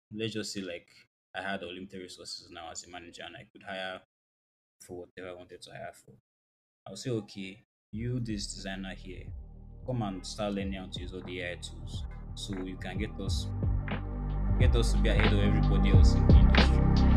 let's just say like I had unlimited resources now as a manager and I could hire for whatever I wanted to hire for. I'll say, okay, you this designer here, come and start learning how to use all the AI tools so you can get us to be ahead of everybody else in the industry.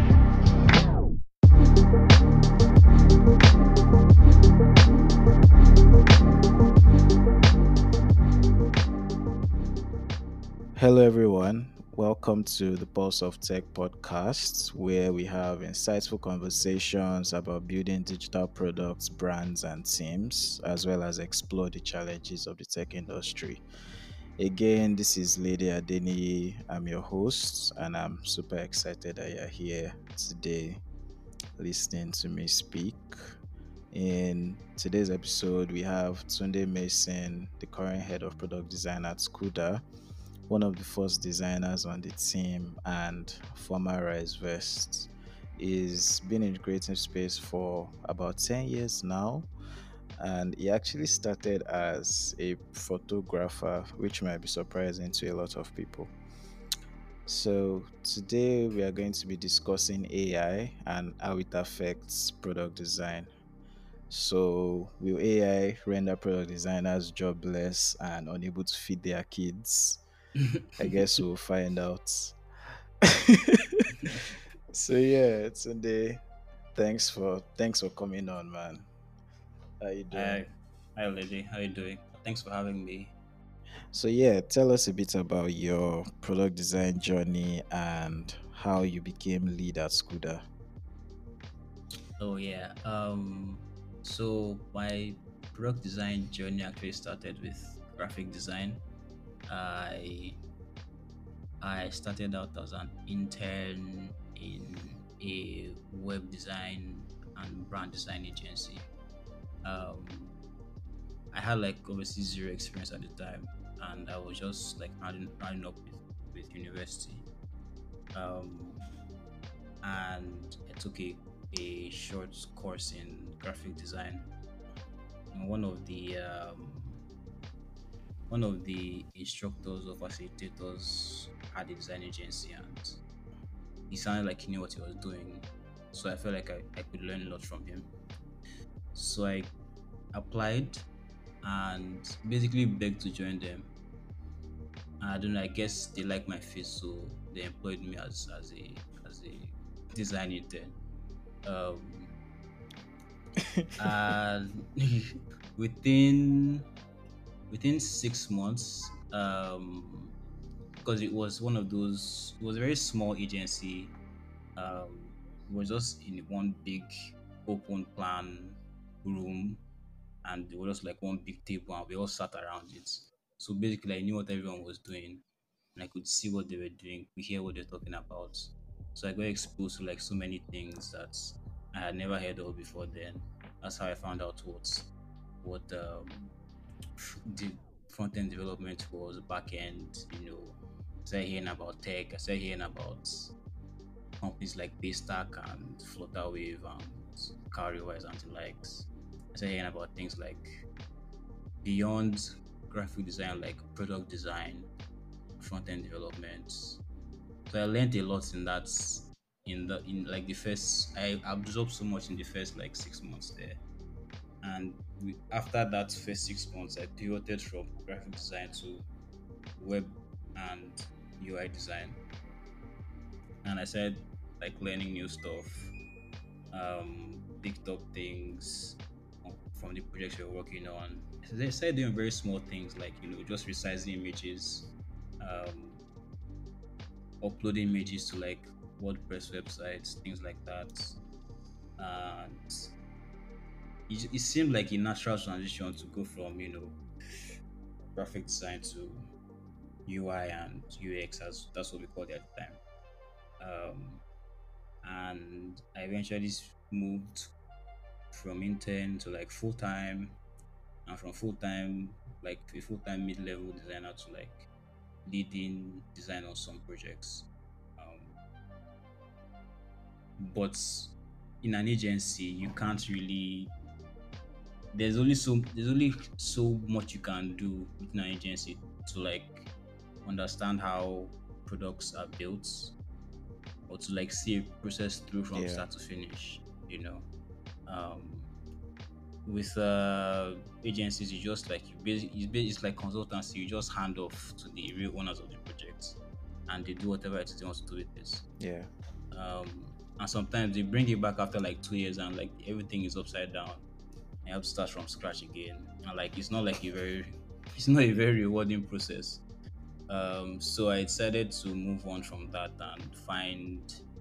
Hello, everyone. Welcome to the Pulse of Tech podcast, where we have insightful conversations about building digital products, brands, and teams, as well as explore the challenges of the tech industry. Again, this is Lady Adeni. I'm your host, and I'm super excited that you're here today listening to me speak. In today's episode, we have Tunde Mason, the current head of product design at Skuda, one of the first designers on the team and former Rise Vest. He's been in the creative space for about 10 years now, and he actually started as a photographer, which might be surprising to a lot of people. So, today we are going to be discussing AI and how it affects product design. So, will AI render product designers jobless and unable to feed their kids? I guess we'll find out. So yeah, Tunde, thanks for coming on, man. How you doing? Hi, hi, lady. How you doing? Thanks for having me. So yeah, tell us a bit about your product design journey and how you became lead at Skuda. Oh yeah. So my product design journey actually started with graphic design. I I started out as an intern in a web design and brand design agency. Um, I had like obviously zero experience at the time, and I was just like rounding up with university. Um, and I took a short course in graphic design. And one of the instructors or facilitators had a design agency, and he sounded like he knew what he was doing. So I felt like I could learn a lot from him. So I applied and basically begged to join them. I don't know. I guess they liked my face, so they employed me as a design intern. Um, and within within 6 months, because it was a very small agency. It was just in one big open plan room, and there was just like one big table, and we all sat around it. So basically, I knew what everyone was doing, and I could see what they were doing, we hear what they're talking about. So I got exposed to like so many things that I had never heard of before then. That's how I found out what the front end development was, back end. I started hearing about tech. I started hearing about companies like Paystack and Flutterwave and Carrywise and the likes. I started hearing about things like beyond graphic design, like product design, front end development. So I learned a lot in that in like the first I absorbed so much in the first like 6 months there. And after that first 6 months, I pivoted from graphic design to web and UI design. And I started like learning new stuff, picked up things from the projects we were working on. They started doing very small things like just resizing images, um, uploading images to like WordPress websites, things like that. And it seemed like a natural transition to go from graphic design to UI and UX, as that's what we called it at the time. Um, and I eventually moved from intern to like full time, and from full time, like a full time mid level designer, to like leading design on some projects. Um, but in an agency, you can't really. There's only so much you can do within an agency to like understand how products are built, or to like see a process through from Yeah. start to finish. You know, um, with agencies, you just like it's like consultancy. You just hand off to the real owners of the project, and they do whatever it is they want to do with this. Yeah. Um, and sometimes they bring it back after like 2 years, and like everything is upside down. And you have to start from scratch again, and like it's not a very rewarding process. So I decided to move on from that and find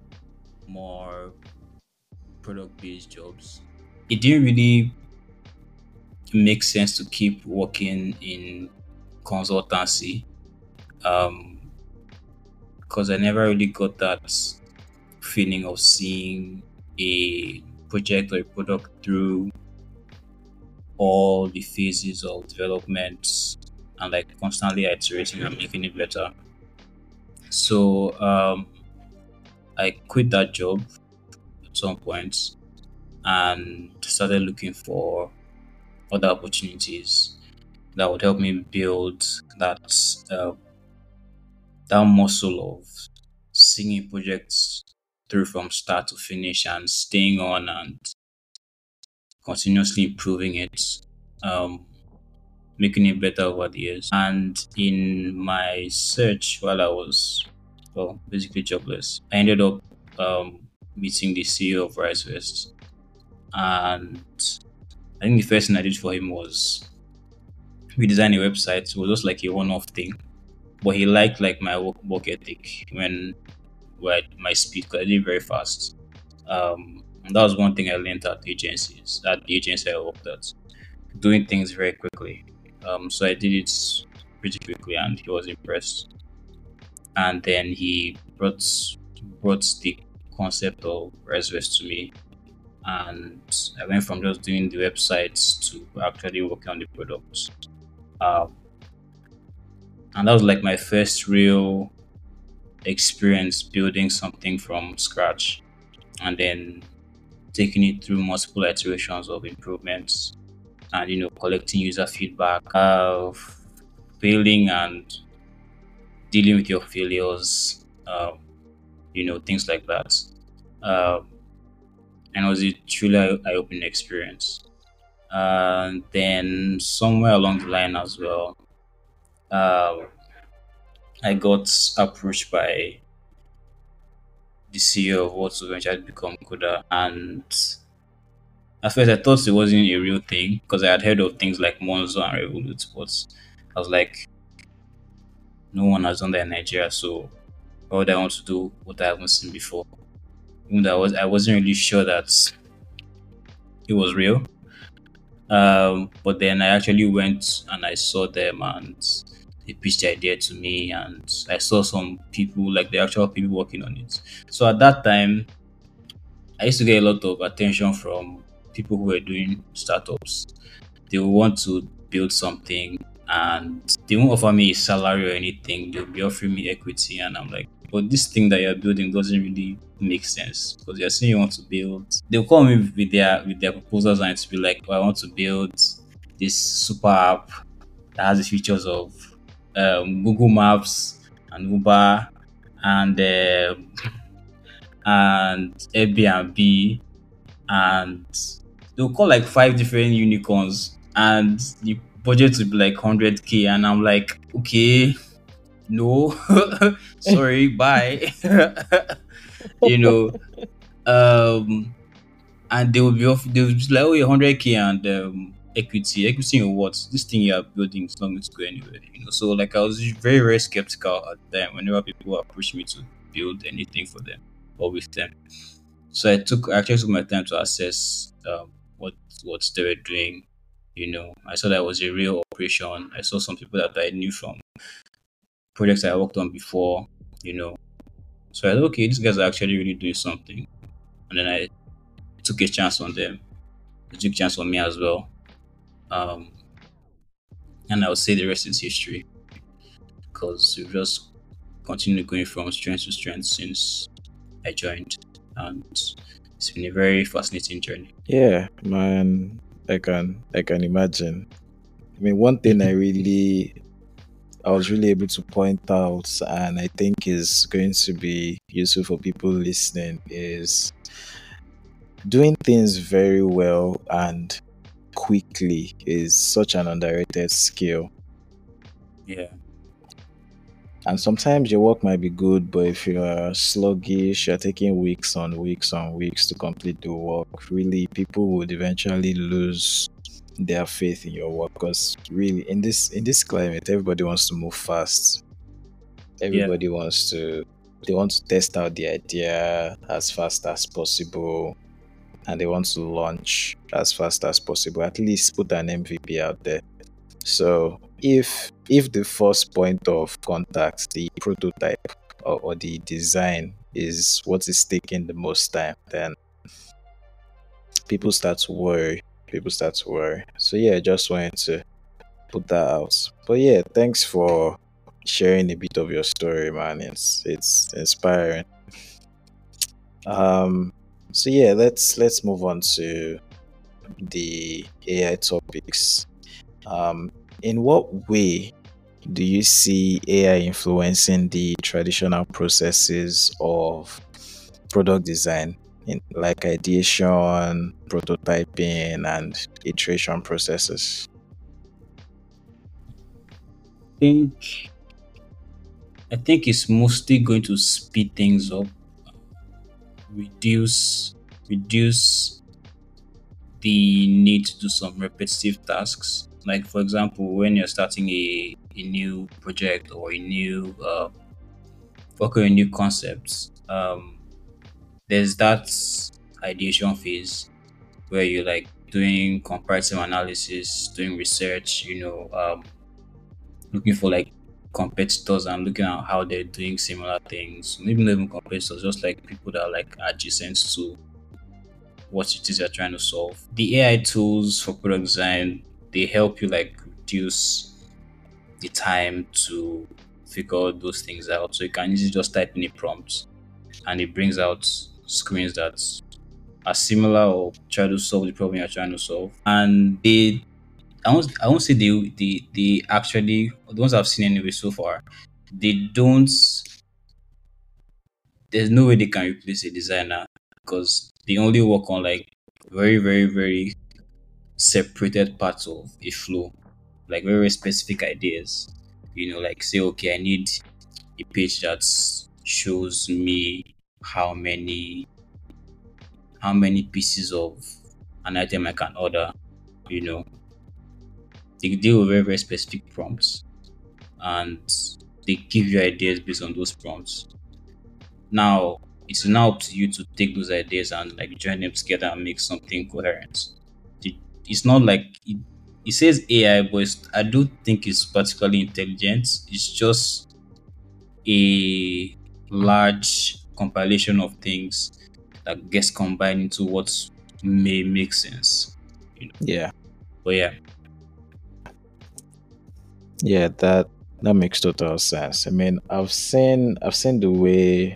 more product based jobs. It didn't really make sense to keep working in consultancy, um, because I never really got that feeling of seeing a project or a product through all the phases of development and like constantly iterating and making it better. So I quit that job at some point and started looking for other opportunities that would help me build that uh, that muscle of seeing projects through from start to finish and staying on and continuously improving it, um, making it better over the years. And in my search while I was, well, basically jobless, I ended up meeting the CEO of RiseVest. And I think the first thing I did for him was we designed a website. It was just like a one-off thing, but he liked like my work ethic when my speed because I did it very fast. And that was one thing I learned at the agency I worked at, doing things very quickly. So I did it pretty quickly, and he was impressed. And then he brought the concept of ResVest to me, and I went from just doing the websites to actually working on the product. Um, and that was like my first real experience building something from scratch, and then taking it through multiple iterations of improvements, and collecting user feedback, failing and dealing with your failures, things like that. Um, and it was a truly eye-opening experience. And then somewhere along the line as well, uh, I got approached by the CEO of what eventually become Kuda, and at first I thought it wasn't a real thing because I had heard of things like Monzo and Revolut, but I was like, no one has done that in Nigeria, so why would I want to do what I haven't seen before? Even though I wasn't really sure that it was real. But then I actually went and I saw them, and they pitched the idea to me, and I saw some people, like the actual people working on it. So at that time, I used to get a lot of attention from people who were doing startups. They will want to build something, and they won't offer me a salary or anything. They'll be offering me equity, and I'm like, but this thing that you're building doesn't really make sense because you're saying you want to build. They'll call me with their proposals, and it's be like, oh, I want to build this super app that has the features of Google Maps and Uber and and Airbnb, and they'll call like five different unicorns, and the budget will be like 100K, and I'm like, okay, no, sorry, bye. you know, um, and they will be like, oh, 100K and equity in what? This thing you are building is not going to go anywhere. So like I was very very skeptical at the time whenever people approached me to build anything for them or with them. So I actually took my time to assess what they were doing. I saw that it was a real operation. I saw some people that I knew from projects I worked on before. You know, so I thought, okay, these guys are actually really doing something. And then I took a chance on them. They took a chance on me as well. Um, and I would say the rest is history because we've just continued going from strength to strength since I joined, and it's been a very fascinating journey. Yeah, man. I can imagine. I mean, one thing I really I was really able to point out, and I think is going to be useful for people listening, is doing things very well and quickly is such an underrated skill. Yeah. And sometimes your work might be good, but if you are sluggish, you're taking weeks on weeks on weeks to complete the work, really, people would eventually lose their faith in your work. Because really, in this climate, everybody wants to move fast. Yeah. Everybody wants to they want to test out the idea as fast as possible, and they want to launch as fast as possible. At least put an MVP out there. So if the first point of contact, the prototype or the design, is what is taking the most time, then people start to worry. People start to worry. So yeah, just wanted to put that out. But yeah, thanks for sharing a bit of your story, man. It's inspiring. Um so yeah, let's move on to the AI topics. In what way do you see AI influencing the traditional processes of product design, in like ideation, prototyping, and iteration processes? think I think it's mostly going to speed things up, reduce reduce the need to do some repetitive tasks. Like for example, when you're starting a new project or a new work on a new concept, there's that ideation phase where you're like doing comparative analysis, doing research, looking for like competitors and looking at how they're doing similar things. Maybe not even competitors, just like people that are like adjacent to what it is you're trying to solve. The AI tools for product design, they help you like reduce the time to figure all those things out. So you can easily just type in a prompt and it brings out screens that are similar or try to solve the problem you're trying to solve. And I won't say they actually, the ones I've seen anyway so far, they don't there's no way they can replace a designer because they only work on like very, very, very separated parts of a flow, like very, very specific ideas. Like say, okay, I need a page that shows me how many how many pieces of an item I can order. You know, they deal with very, very specific prompts and they give you ideas based on those prompts. Now it's now up to you to take those ideas and like join them together and make something coherent. It- It's not like it says AI, but I don't think it's particularly intelligent. It's just a large compilation of things that gets combined into what may make sense. You know. Yeah, But yeah, yeah, that makes total sense. I mean, I've seen the way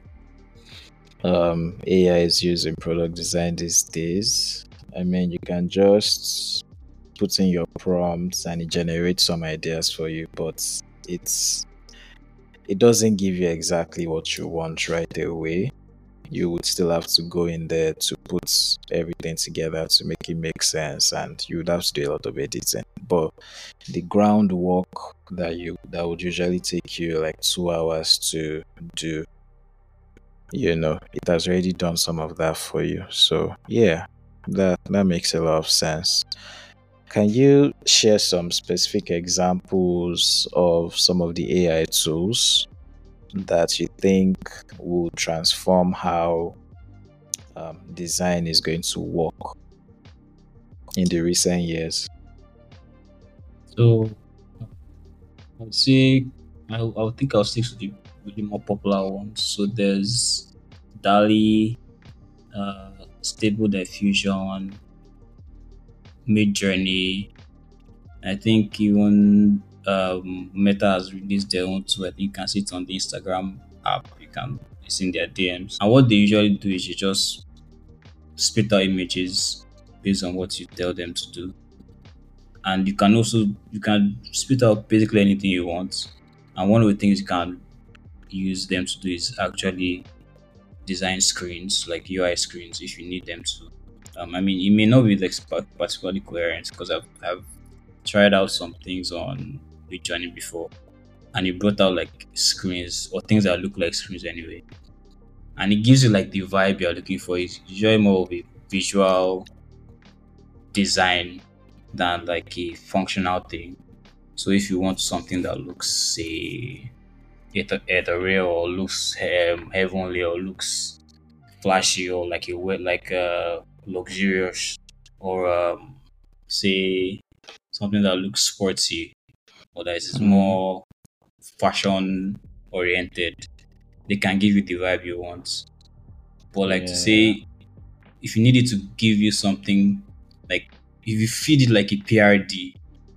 AI is used in product design these days. I mean, you can just put in your prompts and it generates some ideas for you, but it's it doesn't give you exactly what you want right away. You would still have to go in there to put everything together to make it make sense, and you would have to do a lot of editing. But the groundwork that would usually take you like 2 hours to do, it has already done some of that for you. So yeah, that makes a lot of sense. Can you share some specific examples of some of the AI tools that you think will transform how design is going to work in the recent years? so I would say I would think I'll stick with the more popular ones. So there's DALI, Stable Diffusion, Mid Journey. I think even Meta has released their own too. I think you can see it on the Instagram app. You can it's in their DMs. And what they usually do is you just spit out images based on what you tell them to do. And you can spit out basically anything you want. And one of the things you can use them to do is actually design screens, like UI screens, if you need them to. I mean, it may not be like particularly coherent because I've tried out some things on Midjourney before, and it brought out like screens or things that look like screens anyway, and it gives you like the vibe you're looking for. It's usually more of a visual design than like a functional thing. So if you want something that looks, say, ethereal or looks heavenly or looks flashy or like luxurious or say something that looks sporty or that is Mm, more fashion oriented, they can give you the vibe you want. But like to yeah. say, if you need it to give you something, like if you feed it like a PRD,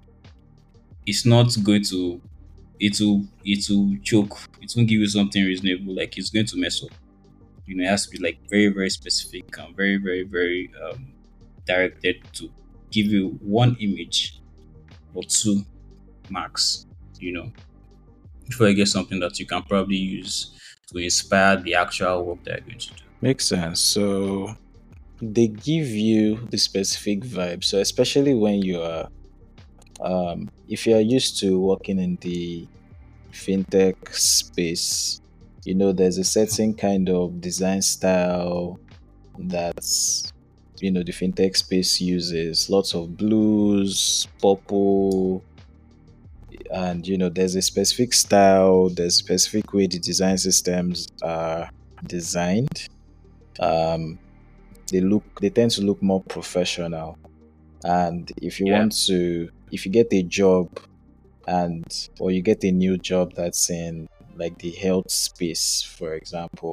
it's not going to, it will choke. It won't give you something reasonable. Like it's going to mess up. It has to be like very very specific and very very very directed to give you one image or two max. You know, before you get something that you can probably use to inspire the actual work that you're going to do. Makes sense. So they give you the specific vibe. So especially when you are, if you are used to working in the fintech space, there's a certain kind of design style that's the fintech space uses. Lots of blues, purple, and there's a specific style. There's a specific way the design systems are designed. Um, they tend to look more professional. And Yeah. if you get a job and or you get a new job that's in like the health space, for example,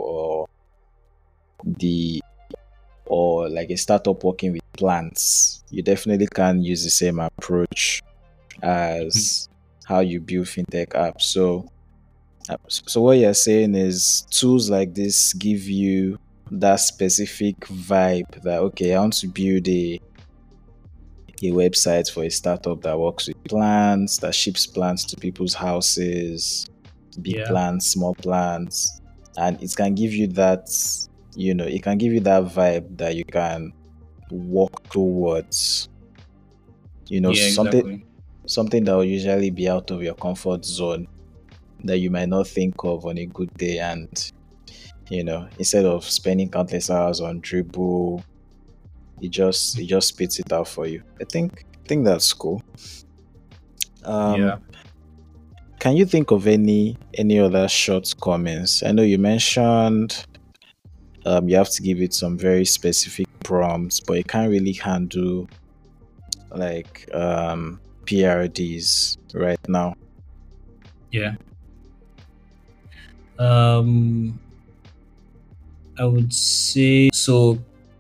the or like a startup working with plants, you definitely can use the same approach Mhm. as how you build fintech apps. So what you're saying is tools like this give you that specific vibe that, okay, I want to build a website for a startup that works with plants, that ships plants to people's houses, big Yeah. plants, small plants, and it can give you that, it can give you that vibe that you can walk towards, Yeah. something Exactly. something that will usually be out of your comfort zone that you might not think of on a good day. And instead of spending countless hours on dribble, it just spits it out for you. I think that's cool. Yeah. um can you think of any other shortcomings? I know you mentioned you have to give it some very specific prompts, but it can't really handle like PRDs right now. Yeah. Um, I would say so.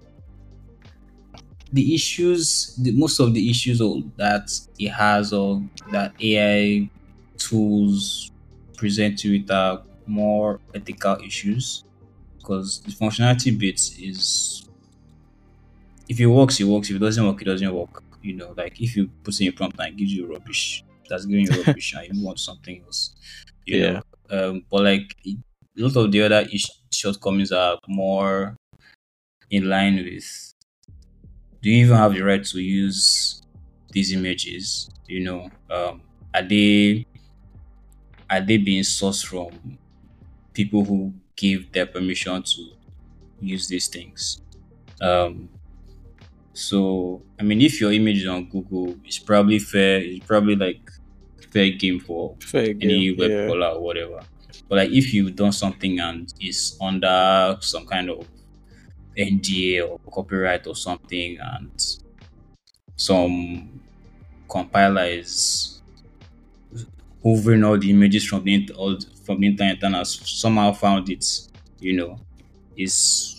Most of the issues that it has or that AI tools present to it are more ethical issues because the functionality bit is, if it works, it works. If it doesn't work, it doesn't work. Like if you put in a prompt and it gives you rubbish, that's giving you rubbish, and you want something else. You Yeah. know, but like a lot of the other shortcomings are more in line with, do you even have the right to use these images? Are they are they being sourced from people who give their permission to use these things? Um, so I mean, if your image is on Google, it's probably fair. It's probably like fair game for Fair game. any web Yeah. crawler or whatever. But like if you've done something and it's under some kind of NDA or copyright or something, and some compiler is hovering all the images from from the internet and has somehow found it, you know, is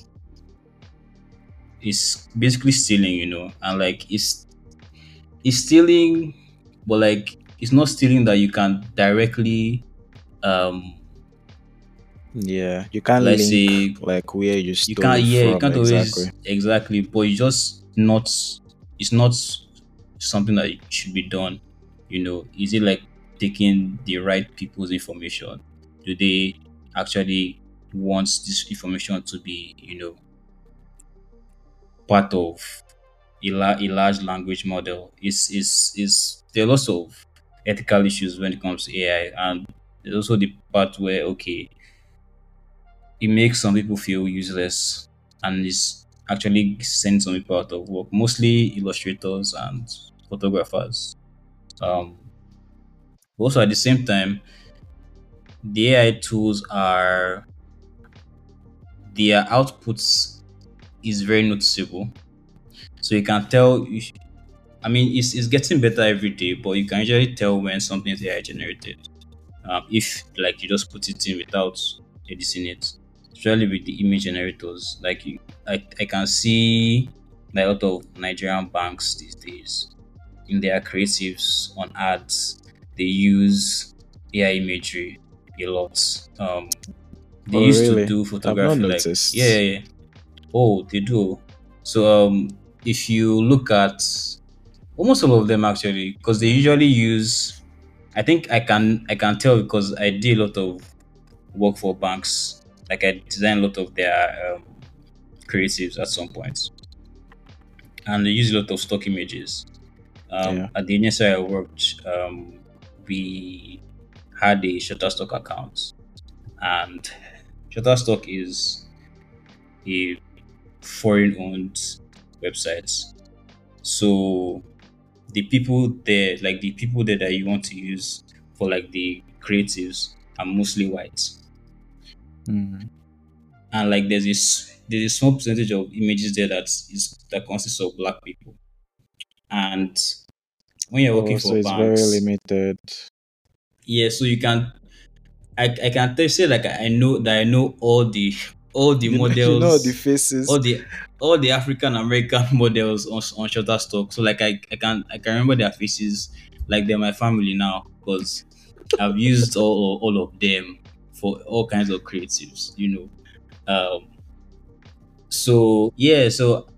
is basically stealing, and like it's stealing, but like it's not stealing that you can directly, um Yeah. You can't let's link say, like where you you can't, stole yeah, you from can't exactly. always exactly, but it's not something that should be done. Is it like taking the right people's information? Do they actually want this information to be, part of a large language model? Is There are lots of ethical issues when it comes to AI, and there's also the part where, okay, it makes some people feel useless and is actually sending some people out of work, mostly illustrators and photographers. Um, Also, at the same time, the AI tools are their outputs is very noticeable. So you can tell. I mean, it's getting better every day, but you can usually tell when something is AI generated. If like you just put it in without editing it, especially with the image generators. I can see like a lot of Nigerian banks these days in their creatives on ads, they use AI imagery a lot. They Oh, used to really? do I've not photography, like, yeah, noticed. yeah, yeah. Oh, they do. So if you look at almost all of them actually, because they usually use, I think I can tell because I did a lot of work for banks. Like I designed a lot of their creatives at some point, and they use a lot of stock images. Yeah. At the agency I worked, we had a Shutterstock account, and Shutterstock is a foreign-owned website. So the people there that you want to use for like the creatives are mostly white, Mm. and like there's a small percentage of images there that consists of black people. And when you're working Oh, so for it's very banks, limited. yeah, so you can I can tell say like I know all the You know the models, faces. all the all the African American models on Shutterstock. So like I can remember their faces like they're my family now because I've used all of them for all kinds of creatives. So yeah, so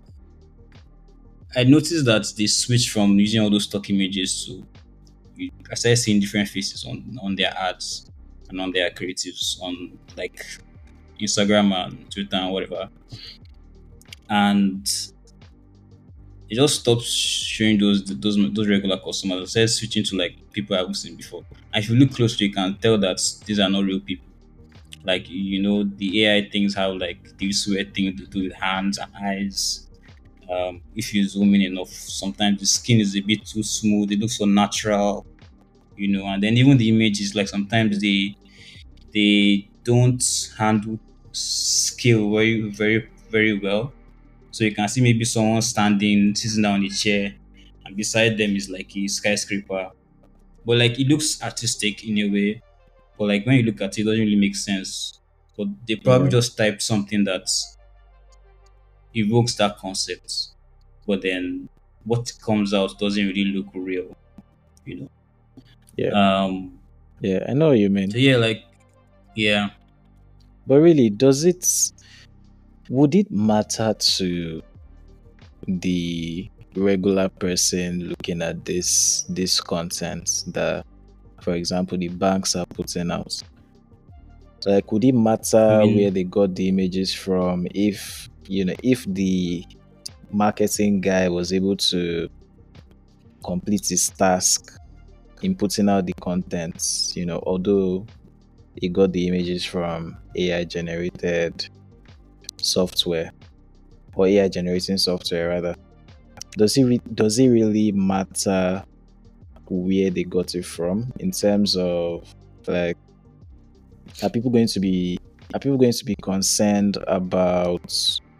I noticed that they switched from using all those stock images to I started seeing different faces on their ads and on their creatives on like Instagram and Twitter and whatever. And it just stops showing those regular customers. It started switching to like people I've seen before. And if you look closely, you can tell that these are not real people. Like the AI things have like these weird things to do with hands and eyes. If you zoom in enough, sometimes the skin is a bit too smooth. It looks so natural. And then even the images, like sometimes they don't handle scale very very very well. So you can see maybe someone standing sitting down on a chair, and beside them is like a skyscraper, but like it looks artistic in a way, but like when you look at it, it doesn't really make sense. But they probably Yeah. just typed something that evokes that concept, but then what comes out doesn't really look real you know Yeah. um Yeah. I know what you mean. so yeah, like, yeah. But really, would it matter to the regular person looking at this content that, for example, the banks are putting out? Like, would it I matter where mean, they got the images from if the marketing guy was able to complete his task in putting out the content, although he got the images from AI generated software or AI generating software rather. Does it really matter where they got it from in terms of, like, are people going to be are people going to be concerned about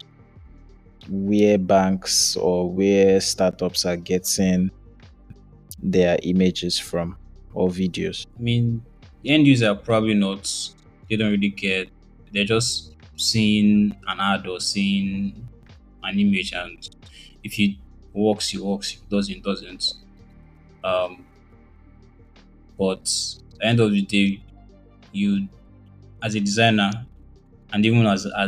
where banks or where startups are getting their images from or videos? I mean, the end user probably not. They don't really care. They're just seeing an ad or seeing an image, and if it works, it works. If it doesn't, it doesn't. Um, but at the end of the day, you, as a designer, and even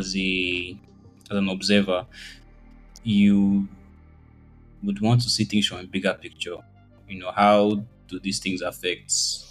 as an observer, you would want to see things from a bigger picture. How do these things affect?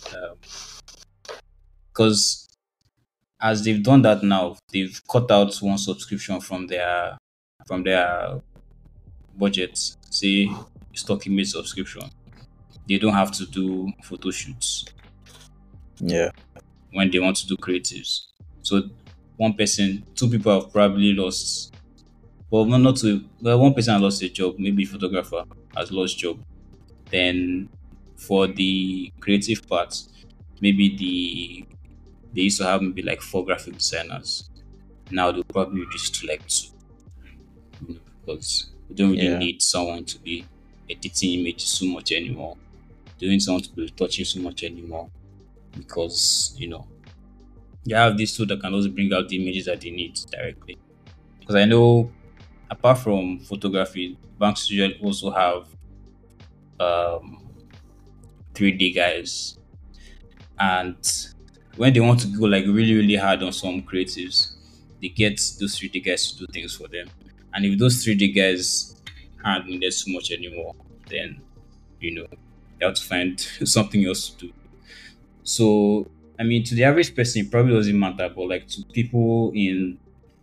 Because as they've done that now, they've cut out one subscription from their budget. Say stock image subscription. They don't have to do photo shoots Yeah. when they want to do creatives. So one person, two people have probably lost. Well, not two. Well, one person has lost a job. Maybe photographer has lost job. Then for the creative part, maybe they used to have maybe like four graphic designers. Now they'll probably reduce to like two, because we don't really Yeah. need someone to be editing images so much anymore. Doing someone to be touching so much anymore, because you have this tool that can also bring out the images that they need directly. Because I know, apart from photography, banks usually also have um 3D guys, and when they want to go like really really hard on some creatives, they get those 3D guys to do things for them. And if those 3D guys aren't needed so much anymore, then you have to find something else to do. So I mean, to the average person, it probably doesn't matter, but like to people in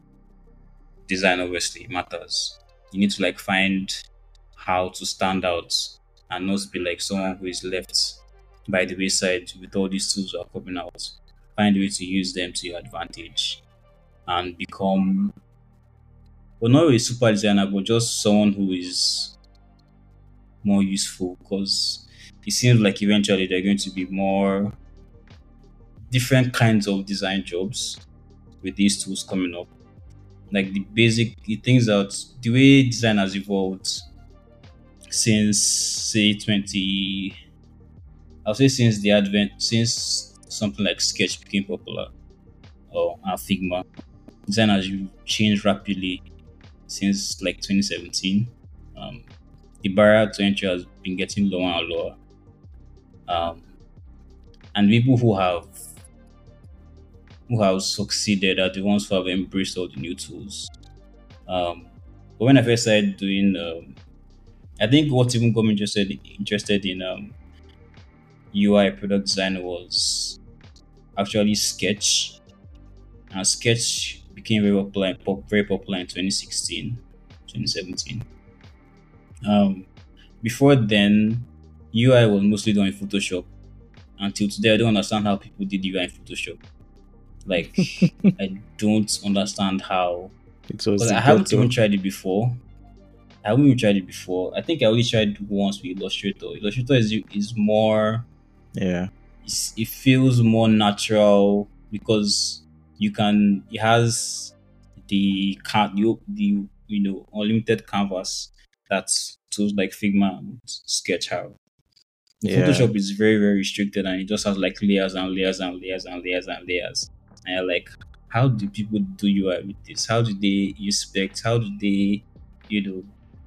design, obviously it matters. You need to like find how to stand out and not be like someone who is left by the wayside with all these tools that are coming out. Find a way to use them to your advantage and become, well, not a super designer, but just someone who is more useful, because it seems like eventually there are going to be more different kinds of design jobs with these tools coming up. Like the things that the way design has evolved since say 20, I'll say since the advent, since something like Sketch became popular, or Figma, design has changed rapidly since like 2017. Um, the barrier to entry has been getting lower and lower. Um, and people who have succeeded are the ones who have embraced all the new tools. But when I first started doing, I think what even got me interested in UI product design was actually Sketch, and Sketch became very popular in 2016, 2017. Um, Before then, UI was mostly done in Photoshop. Until today, I don't understand how people did UI in Photoshop. Like, I don't understand how, It was because the I haven't even ghetto. tried it before. I haven't even tried it before. I think I only tried once with Illustrator. Illustrator is more. Yeah. It feels more natural because it has the unlimited canvas that tools like Figma and Sketch have. But Yeah. Photoshop is very very restricted, and it just has like layers and layers and layers and layers and layers. And you're like, how do people do UI with this? How do they use specs? How do they, you know,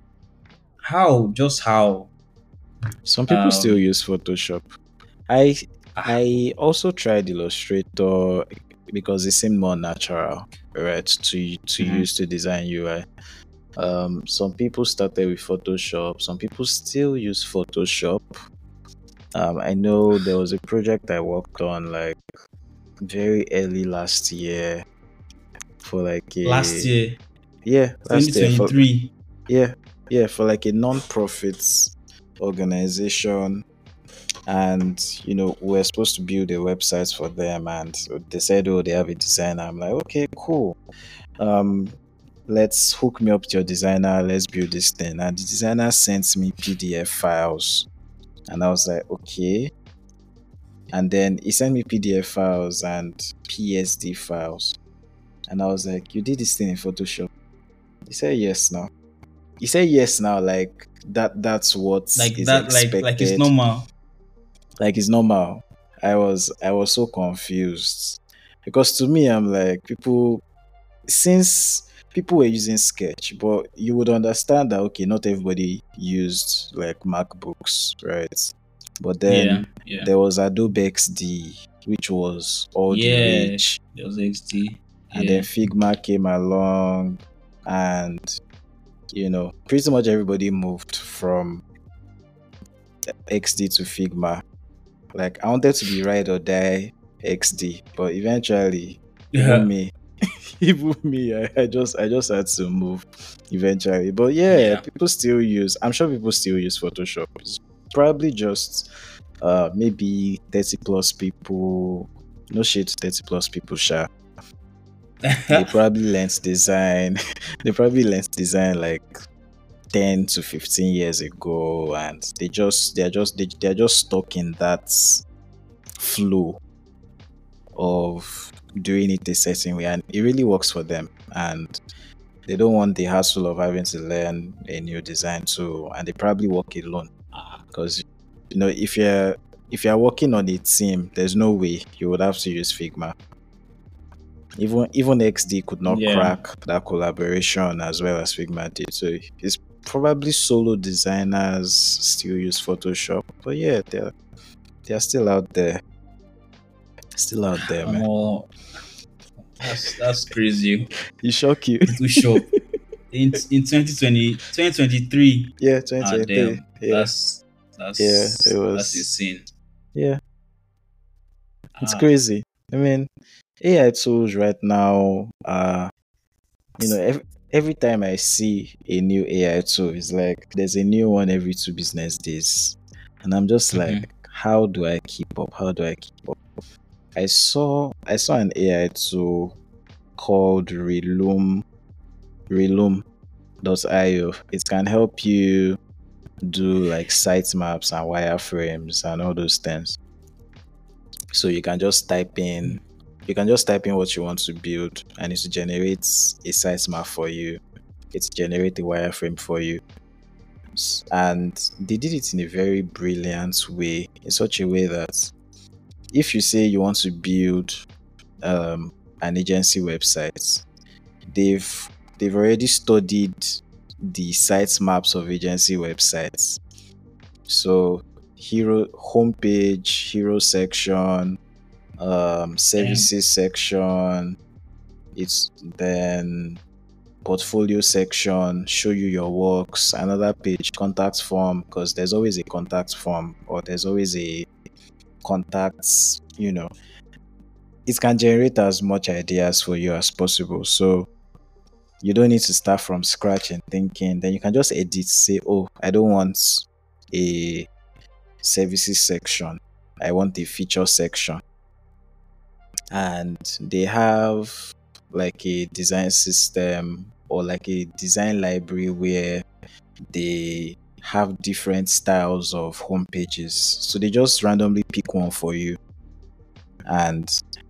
how? Some people still Um, use Photoshop. I ah, I also tried Illustrator because it seemed more natural, right, to mhm. use to design UI. Some people started with Photoshop. Some people still use Photoshop. I know there was a project I worked on like very early last year for like Last a year, yeah last year for 2023. yeah for like a non-profit organization, and we're supposed to build a website for them, and so they said, oh, they have a designer. I'm like, okay, cool. um let's hook me up to your designer, let's build this thing. And the designer sent me PDF files, and I was like, okay. And then he sent me PDF files and PSD files, and I was like, you did this thing in Photoshop? He said yes now. He said yes now, like that's what Like is that, like it's expected, normal. like it's normal. I was so confused, because to me, I'm like, since people were using Sketch, but you would understand that, okay, not everybody used like MacBooks, right? But Yeah, then yeah, there was Adobe XD, which was all the yeah. rage, There was XD. and then Yeah, Figma came along, and pretty much everybody moved from XD to Figma. Like I wanted to be ride or die XD, but eventually, even Yeah. me, even me, I just had to move eventually. But yeah, Yeah. people still use. I'm sure people still use Photoshop. It's probably just maybe 30 plus people. No shade to 30 plus people, sure. They probably learned design. They probably learned design like 10 to 15 years ago, and they're just stuck in that flow of doing it a certain way, and it really works for them. And they don't want the hassle of having to learn a new design too, and they probably work alone because if you're working on a team, there's no way you would have to use Figma. Even XD could not Yeah. crack that collaboration as well as Figma did. So it's probably solo designers still use Photoshop. But yeah, they're still out there, man. More. That's crazy. You shock you. Photoshop in 2023. Yeah, Ah, 2023. damn. Yeah, yeah, it That's was. insane. Yeah, it's Ah. crazy. I mean, AI tools right now every time I see a new AI tool, it's like there's a new one every 2 business days. And I'm just like, Mhm. how do I keep up? How do I keep up? I saw an AI tool called Reloom.io. It can help you do like site maps and wireframes and all those things. So you can just type in what you want to build, and it will generate a site map for you. It generate a wireframe for you. And they did it in a very brilliant way, in such a way that if you say you want to build an agency website, they've they've already studied the site maps of agency websites. So hero homepage, hero section, Damn. services section, it's then portfolio section, show you your works, another page, contact form, because there's always a contact form or there's always a contacts, it can generate as much ideas for you as possible. So you don't need to start from scratch and thinking. Then you can just edit, say, oh, I don't want a services section. I want a feature section. And they have like a design system or like a design library where they have different styles of home pages. So they just randomly pick one for you, and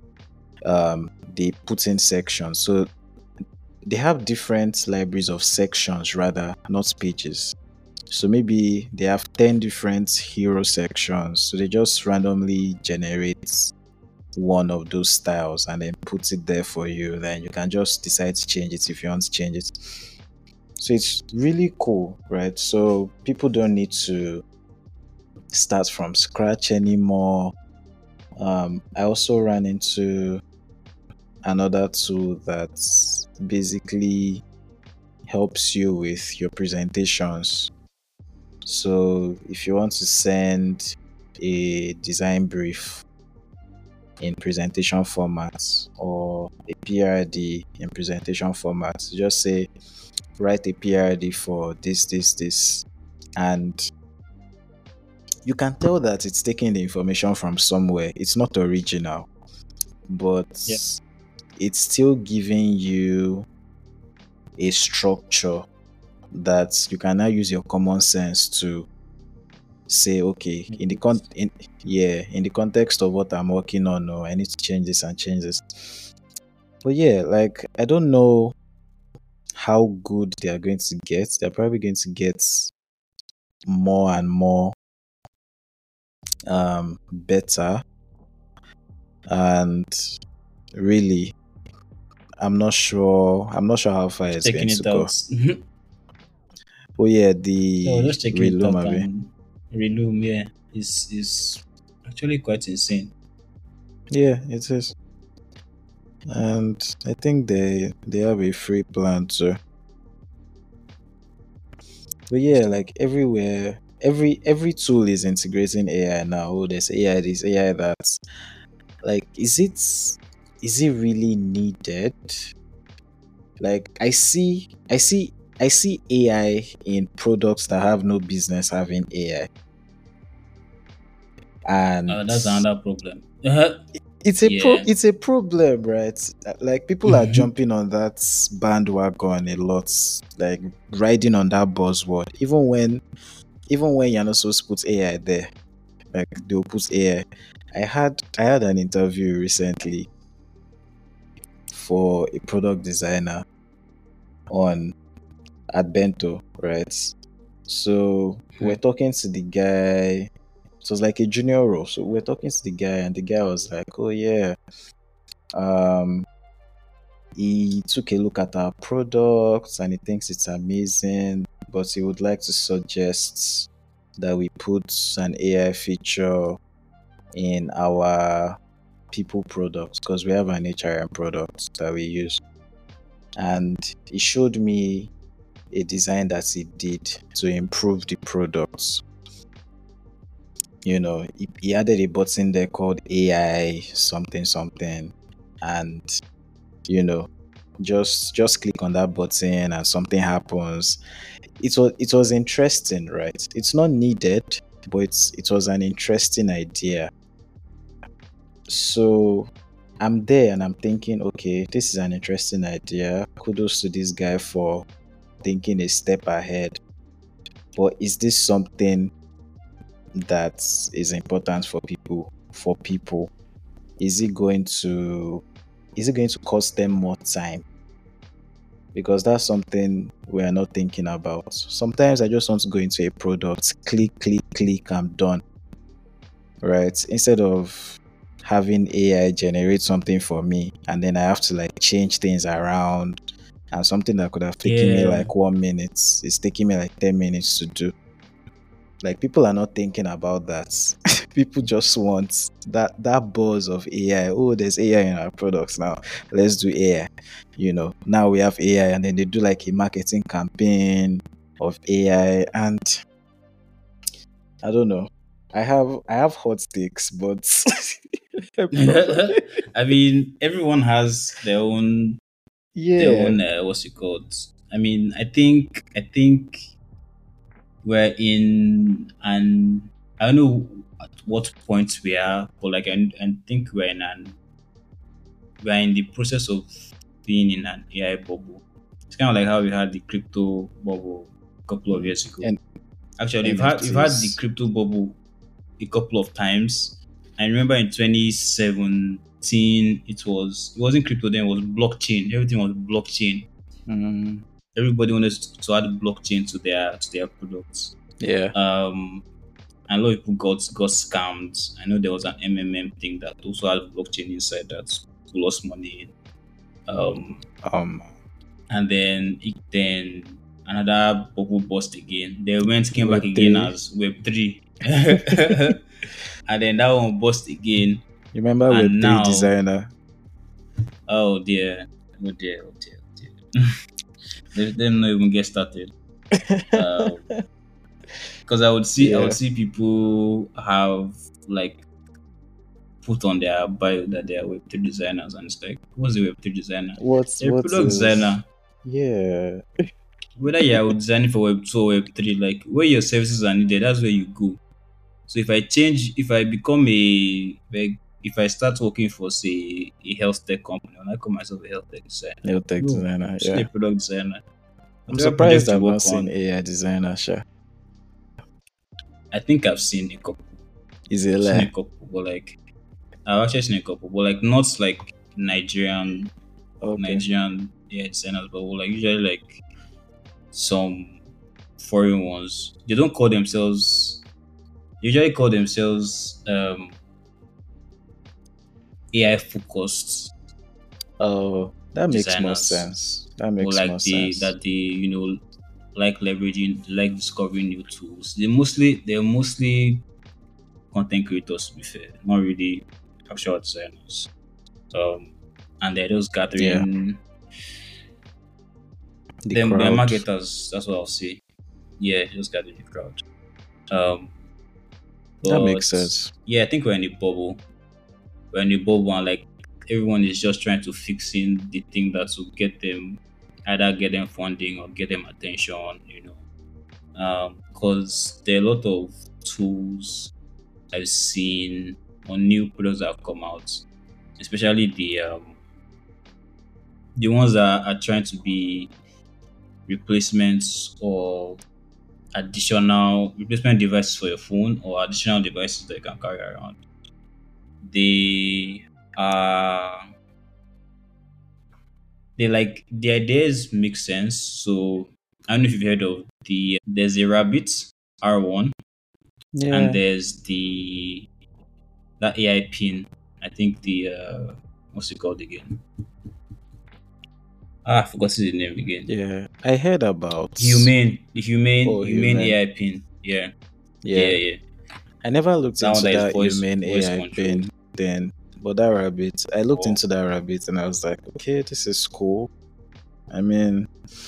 they put in sections. So they have different libraries of sections rather, not pages. So maybe they have 10 different hero sections. So they just randomly generate one of those styles and then put it there for you. Then you can just decide to change it if you want to change it. So it's really cool, right? So people don't need to start from scratch anymore. I also ran into another tool that basically helps you with your presentations. So if you want to send a design brief in presentation format or a PRD in presentation format, just say write a PRD for this, and you can tell that it's taking the information from somewhere. It's not original, but Yeah. it's still giving you a structure that you can now use your common sense to say, okay, Make in the it. in the context of what I'm working on, no, I need to change this and change this. But yeah, like I don't know how good they are going to get. They're probably going to get more and more better, and really I'm not sure how far it's going Checking to it go. out. Oh yeah, So the just checking it Reloom out Abbey. and Reloom, yeah, is actually quite insane. Yeah, it is. And I think they have a free plan too. But yeah, like every tool is integrating AI now. Oh, there's AI this, AI that. Like, is it really needed? Like, I see AI in products that have no business having AI, and That's another problem. Yeah. it's a problem, right? Like, people are jumping on that bandwagon a lot, like riding on that buzzword, even when you're not supposed to put AI there. Like, they'll put AI. I had an interview recently for a product designer on at Bento, right? So we're talking to the guy. It was like a junior role. So we're talking to the guy, and the guy was like, "Oh yeah, um, he took a look at our products and he thinks it's amazing, but he would like to suggest that we put an AI feature in our people products because we have an HRM product that we use." And he showed me a design that he did to improve the products. He added a button there called AI something something, and you know, just click on that button and something happens. It was interesting, right? It's not needed, but it was an interesting idea. So I'm there and I'm thinking, okay, this is an interesting idea. Kudos to this guy for thinking a step ahead. But is this something that is important for people? For people, is it going to cost them more time? Because that's something we are not thinking about. Sometimes I just want to go into a product, click, click, click, I'm done. Right? Instead of having AI generate something for me and then I have to like change things around, and something that could have taken me Yeah. like 1 minute is taking me like 10 minutes to do. Like, people are not thinking about that. People just want that buzz of AI. Oh, there's AI in our products now. Let's do AI. Now we have AI, and then they do like a marketing campaign of AI, and I don't know. I have hot takes, but I mean, everyone has their yeah. own what's it called? I mean, I think we're in an I don't know at what point we are, but like I think we're in the process of being in an AI bubble. It's kind of like how we had the crypto bubble a couple of years ago. And Actually, we've had the NFTs. crypto bubble a couple of times. I remember in 2017, it wasn't crypto then, it was blockchain. Everything was blockchain. Mm, Everybody wanted to add blockchain to their products. yeah. Um, and a lot of people got scammed. I know there was an MMM thing that also had blockchain inside that people lost money in. Um. And then another bubble burst again. They came back Web again three. as Web3. And then that one burst again. You remember Web And three now, designer? oh dear, oh dear, oh dear, oh dear. Let them not even get started. Because I would Yeah. see people have like put on their bio that they are Web3 designers, and it's like, what's a Web3 designer? What's They're a what product is? designer. Yeah. Whether you're designing for Web2 or Web3, like where your services are needed, that's where you go. So if I become like, if I start working for say a health tech company, and I call myself a health tech designer, Nail tech no, designer. I'm still a Yeah. product designer. I'm Whatever surprised project you I've not work seen on, AI designer. Sure. I think I've seen a couple. Is a I've seen a lie. couple, but like I've actually seen a couple, but like not like Okay. Nigerian designers, but like usually like some foreign ones. They don't call themselves. They usually call themselves AI focused Oh, that makes more designers, sense. That or makes more like sense. they like leveraging, like discovering new tools. They're mostly content creators, to be fair, not really actual designers. Um, and they're just Yeah. gathering The them. They're crowd. marketers. That's what I'll say. Yeah, just gathering the crowd. Um, That makes but sense. yeah, I think we're in a bubble. We're in a bubble, and like everyone is just trying to fix in the thing that will get them either get them funding or get them attention. Because there are a lot of tools I've seen on new products that have come out, especially the ones that are trying to be replacements or additional replacement devices for your phone or additional devices that you can carry around. They are they like the ideas make sense. So I don't know if you've heard of there's a Rabbit R1 and Yeah, there's the that AI pin. I think the what's it called again? I forgot the name again. yeah. I heard about. The humane Human. AI pin. Yeah, yeah, Yeah, yeah. I never looked That one into that is that voice human voice AI controlled. pin then, but that rabbit, I looked Or into that rabbit and I was like, okay, this is cool. I mean,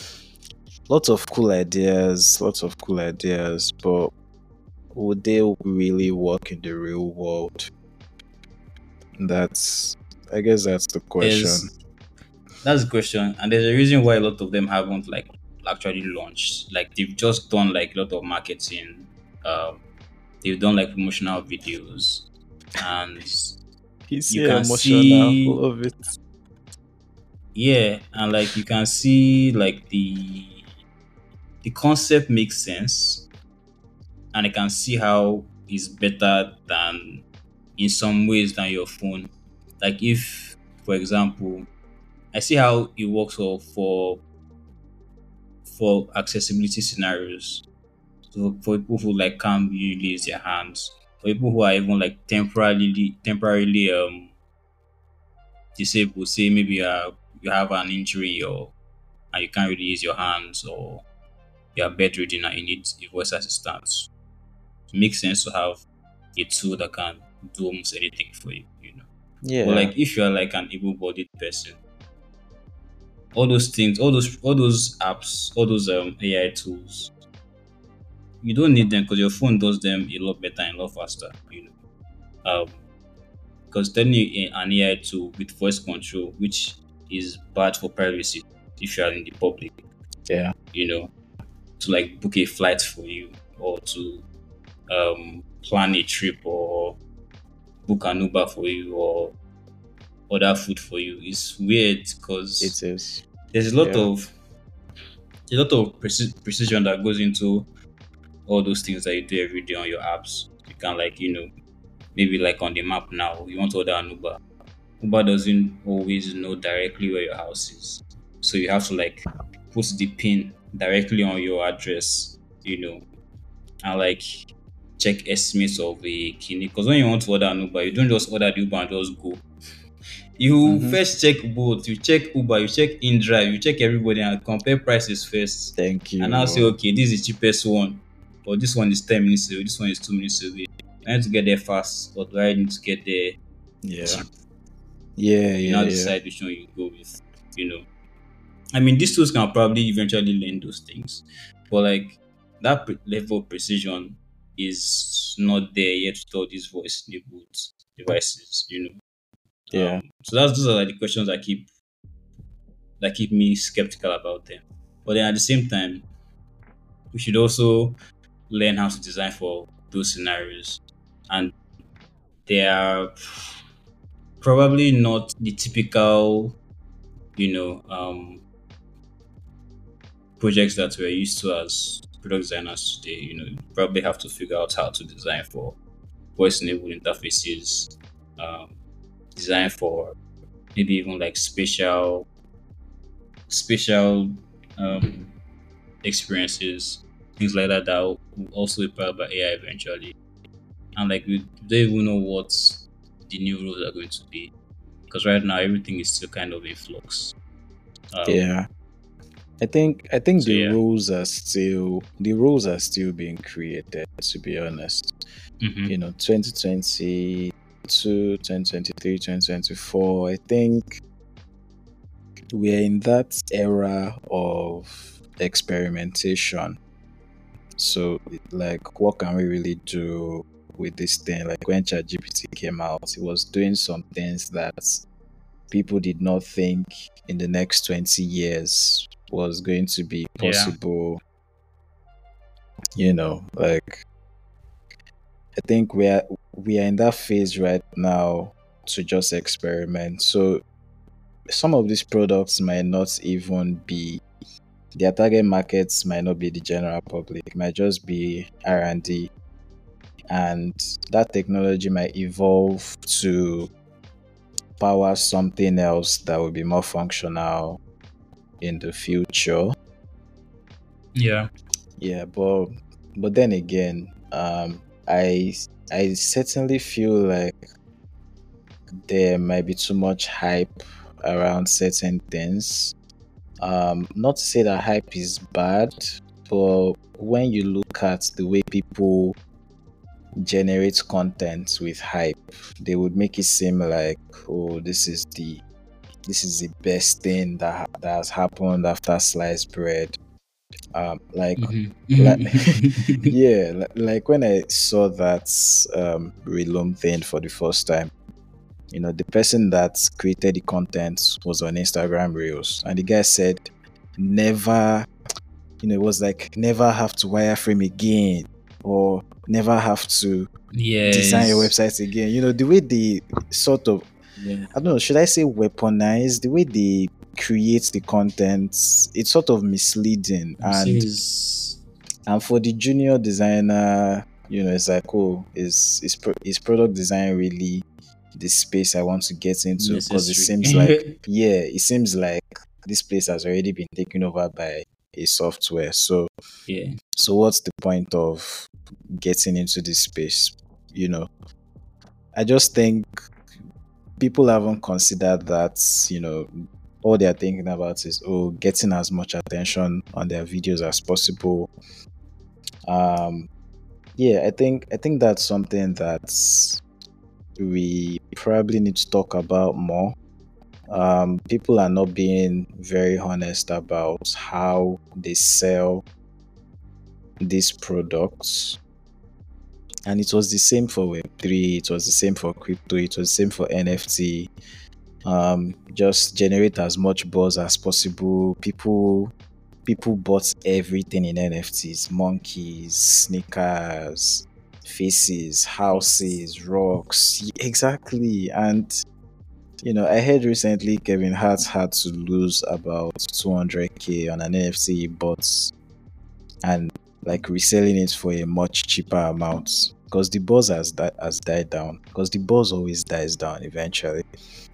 lots of cool ideas, but would they really work in the real world? That's, I guess that's the question. there's That's the question, and there's a reason why a lot of them haven't like actually launched. Like they've just done like a lot of marketing. Um, they've done like promotional videos, and He's you so can emotional, see, love it. yeah, and like you can see like the concept makes sense, and I can see how it's better than in some ways than your phone. Like if, for example, I see how it works for accessibility scenarios. So for people who like can't really use their hands, for people who are even like temporarily disabled, say maybe you have an injury or and you can't really use your hands or you're bedridden and you need a voice assistance. It makes sense to have a tool that can do almost anything for you. But Yeah. like if you're like an able-bodied person, all those things, all those apps, all those AI tools, you don't need them because your phone does them a lot better and a lot faster. Because turning an AI tool with voice control, which is bad for privacy if you are in the public, Yeah. you know, to like book a flight for you or to plan a trip or book an Uber for you or order food for you is weird because It is. there's Yeah. a lot of precision that goes into all those things that you do every day on your apps. You can like maybe like on the map now you want to order an Uber. Uber doesn't always know directly where your house is. So you have to like put the pin directly on your address, and like check estimates of a kidney. Because when you want to order an Uber, you don't just order the Uber and just go. You Mm-hmm. first check both. You check Uber, you check InDrive, you check everybody and compare prices first. Thank And now say, you. okay, this is the cheapest one. Or this one is 10 minutes away, this one is 2 minutes away. I need to get there fast, or do I need to get there Yeah. cheap? Yeah, You yeah, now yeah. decide which one you go with. You know, I mean, these tools can probably eventually learn those things, but like that level of precision is not there yet with all these voice enabled devices. Yeah. So those are like the questions that keep me skeptical about them. But then at the same time, we should also learn how to design for those scenarios, and they are probably not the typical, you know, projects that we're used to as product designers today. You probably have to figure out how to design for voice-enabled interfaces, um, design for maybe even like spatial um, experiences, things like that will also be powered by AI eventually. And like we don't even know what the new rules are going to be because right now everything is still kind of in flux. Um, Yeah. I think so yeah. the rules are still being created, to be honest. Hmm. 2022, 2023, 2024. I think we're in that era of experimentation. So, like, what can we really do with this thing? Like, when ChatGPT came out, it was doing some things that people did not think in the next 20 years was going to be Yeah. possible. Like, I think we are in that phase right now to just experiment. So some of these products might not even be their target markets, might not be the general public, it might just be R&D, and that technology might evolve to power something else that will be more functional in the future. Yeah. Yeah, but then again, I certainly feel like there might be too much hype around certain things. Not to say that hype is bad, but when you look at the way people generate content with hype, they would make it seem like, oh, this is the best thing that has happened after sliced bread. Like like Mm-hmm. yeah, like when I saw that Reloom thing for the first time, the person that created the content was on Instagram Reels, and the guy said, never, it was like, never have to wireframe again, or never have to design your Yes. website again. The way they sort of, Yeah. I don't know, should I say weaponize the way they create the content? It's sort of misleading, and Says for the junior designer, it's like, oh, is product design really the space I want to get into? Because it necessary. seems like, yeah, it seems like this place has already been taken over by a software. So Yeah. what's the point of getting into this space? You know, I just think people haven't considered that, all they're thinking about is, oh, getting as much attention on their videos as possible. Um, yeah, I think that's something that we probably need to talk about more. People are not being very honest about how they sell these products. And it was the same for Web3, it was the same for crypto, it was the same for NFT. Just generate as much buzz as possible. People bought everything in NFTs: monkeys, sneakers, faces, houses, rocks. Exactly. And I heard recently Kevin Hart had to lose about 200K on an NFT he bought, and like reselling it for a much cheaper amount, because the buzz has died down, because the buzz always dies down eventually.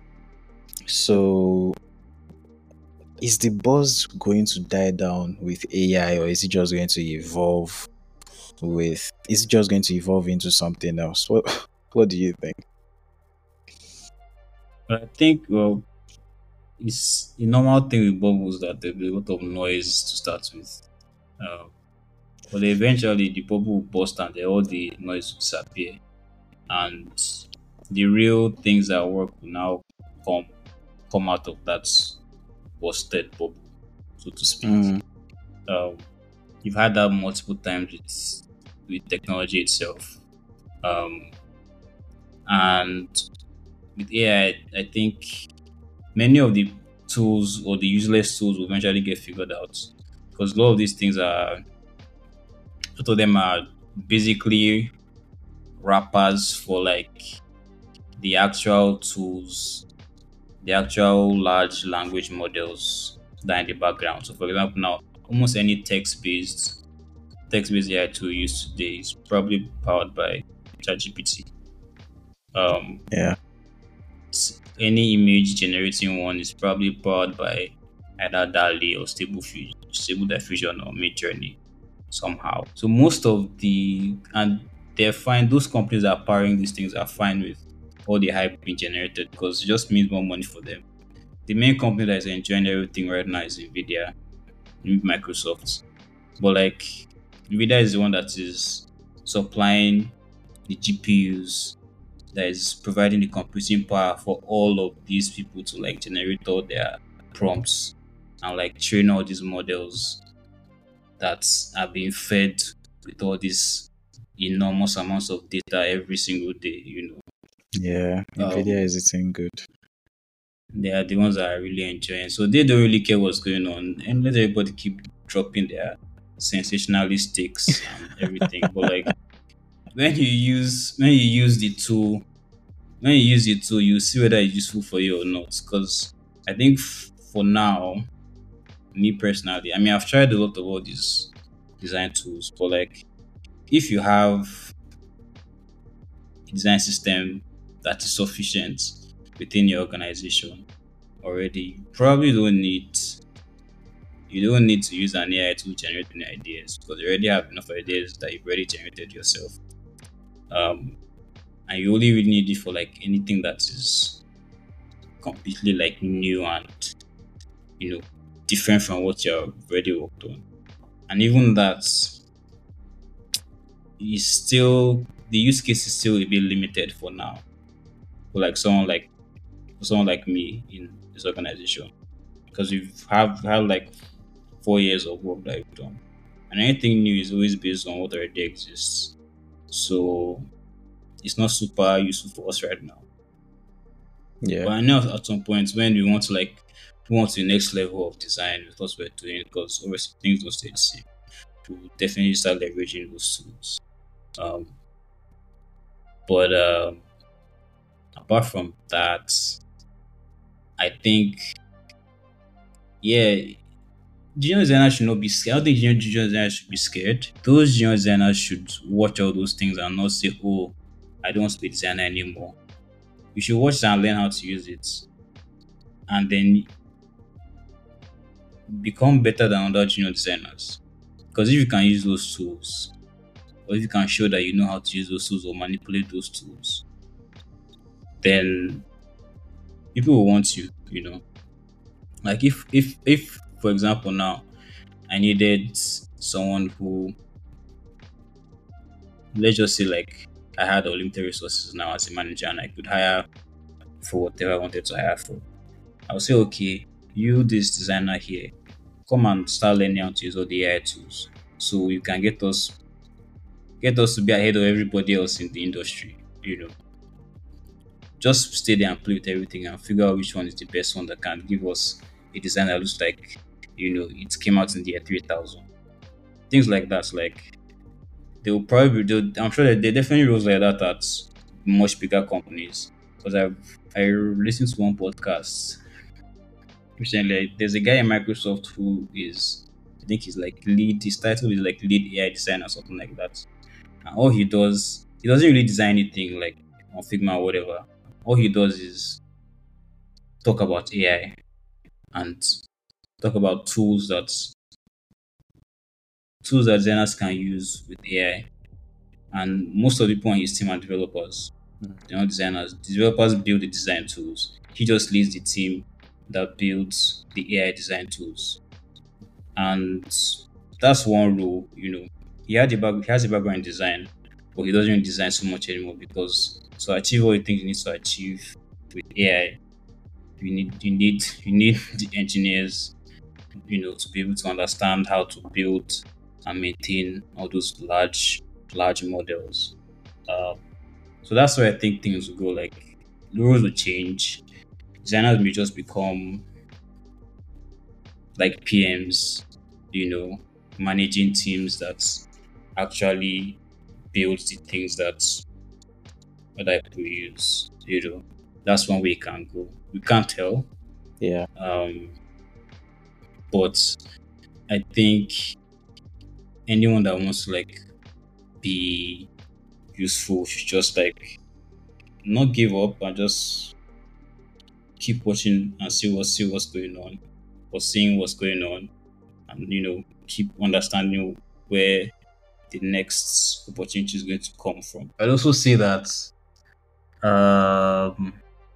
Yep. So is the buzz going to die down with AI, or is it just going to evolve into something else? What do you think? But I think, well, it's a normal thing with bubbles that there'll be a lot of noise to start with. Um, but eventually the bubble will burst and all the noise will disappear. And the real things that work will now come come out of that busted bubble, so to speak. Mm, Um, you've had that multiple times with technology itself. Um, and with AI, I think many of the tools or the useless tools will eventually get figured out, because a lot of these things are, a lot of them are basically wrappers for like the actual tools, the actual large language models that are in the background. So, for example, now almost any text-based AI tool used today is probably powered by ChatGPT. Um, yeah. any image generating one is probably powered by either DALI or Stable Diffusion or Midjourney somehow. So most of and they're fine. Those companies that are powering these things are fine with all the hype being generated because it just means more money for them. The main company that is enjoying everything right now is Nvidia, Microsoft. But like Nvidia is the one that is supplying the GPUs, that is providing the computing power for all of these people to like generate all their prompts and like train all these models that are being fed with all these enormous amounts of data every single day. Yeah, Nvidia Um, is eating good. they are the ones that are really enjoying. So they don't really care what's going on, and let everybody keep dropping their sensationalist takes and everything. But like when you use the tool, you see whether it's useful for you or not. Because I think for now, me personally, I mean, I've tried a lot of all these design tools, but like if you have a design system that is sufficient within your organization already, you don't need to use an AI to generate any ideas because you already have enough ideas that you've already generated yourself. Um, and you only really need it for like anything that is completely like new and you know different from what you've already worked on. And even that is still the use case is still a bit limited for now. For someone like me in this organization because we've have had like 4 years of work that we've done. And anything new is always based on what already exists. So it's not super useful for us right now. Yeah. But I know at some point when we want to like move on to the next level of design with what we're doing, because obviously things don't stay the same. We'll definitely start leveraging those tools. Um, but apart from that, I think yeah, junior designers should not be scared. I don't think junior designers should be scared. Those junior designers should watch all those things and not say, "Oh, I don't want to be a designer anymore." You should watch it and learn how to use it, and then become better than other junior designers. Because if you can use those tools, or if you can show that you know how to use those tools or manipulate those tools, then people will want you. Like if for example now I needed someone who, let's just say like I had unlimited resources now as a manager and I could hire for whatever I wanted to hire for. I'll say, okay, you this designer here, come and start learning how to use all the AI tools. So you can get us to be ahead of everybody else in the industry. You know, just stay there and play with everything and figure out which one is the best one that can give us a design that looks like, it came out in the year 3000. Things like that. Like I'm sure that there are definitely rules like that at much bigger companies. Because I listened to one podcast recently. There's a guy in Microsoft who is, I think he's like lead. His title is like lead AI designer or something like that. And all he doesn't really design anything like on Figma or whatever. All he does is talk about AI and talk about tools that designers can use with AI. And most of the people on his team are developers. They're not designers. Developers build the design tools. He just leads the team that builds the AI design tools. And that's one rule. He has a background in design, but he doesn't really design so much anymore because to achieve all the things you need to achieve with AI, you need the engineers, to be able to understand how to build and maintain all those large models. Um, so that's where I think things will go. Like the rules will change. Designers may just become like PMs, managing teams that actually build the things that other people use. That's one way it can go. We can't tell. Yeah. Um, but I think anyone that wants to like be useful should just like not give up and just keep watching and see what's going on, or seeing what's going on, and keep understanding where the next opportunity is going to come from. I'd also say that um,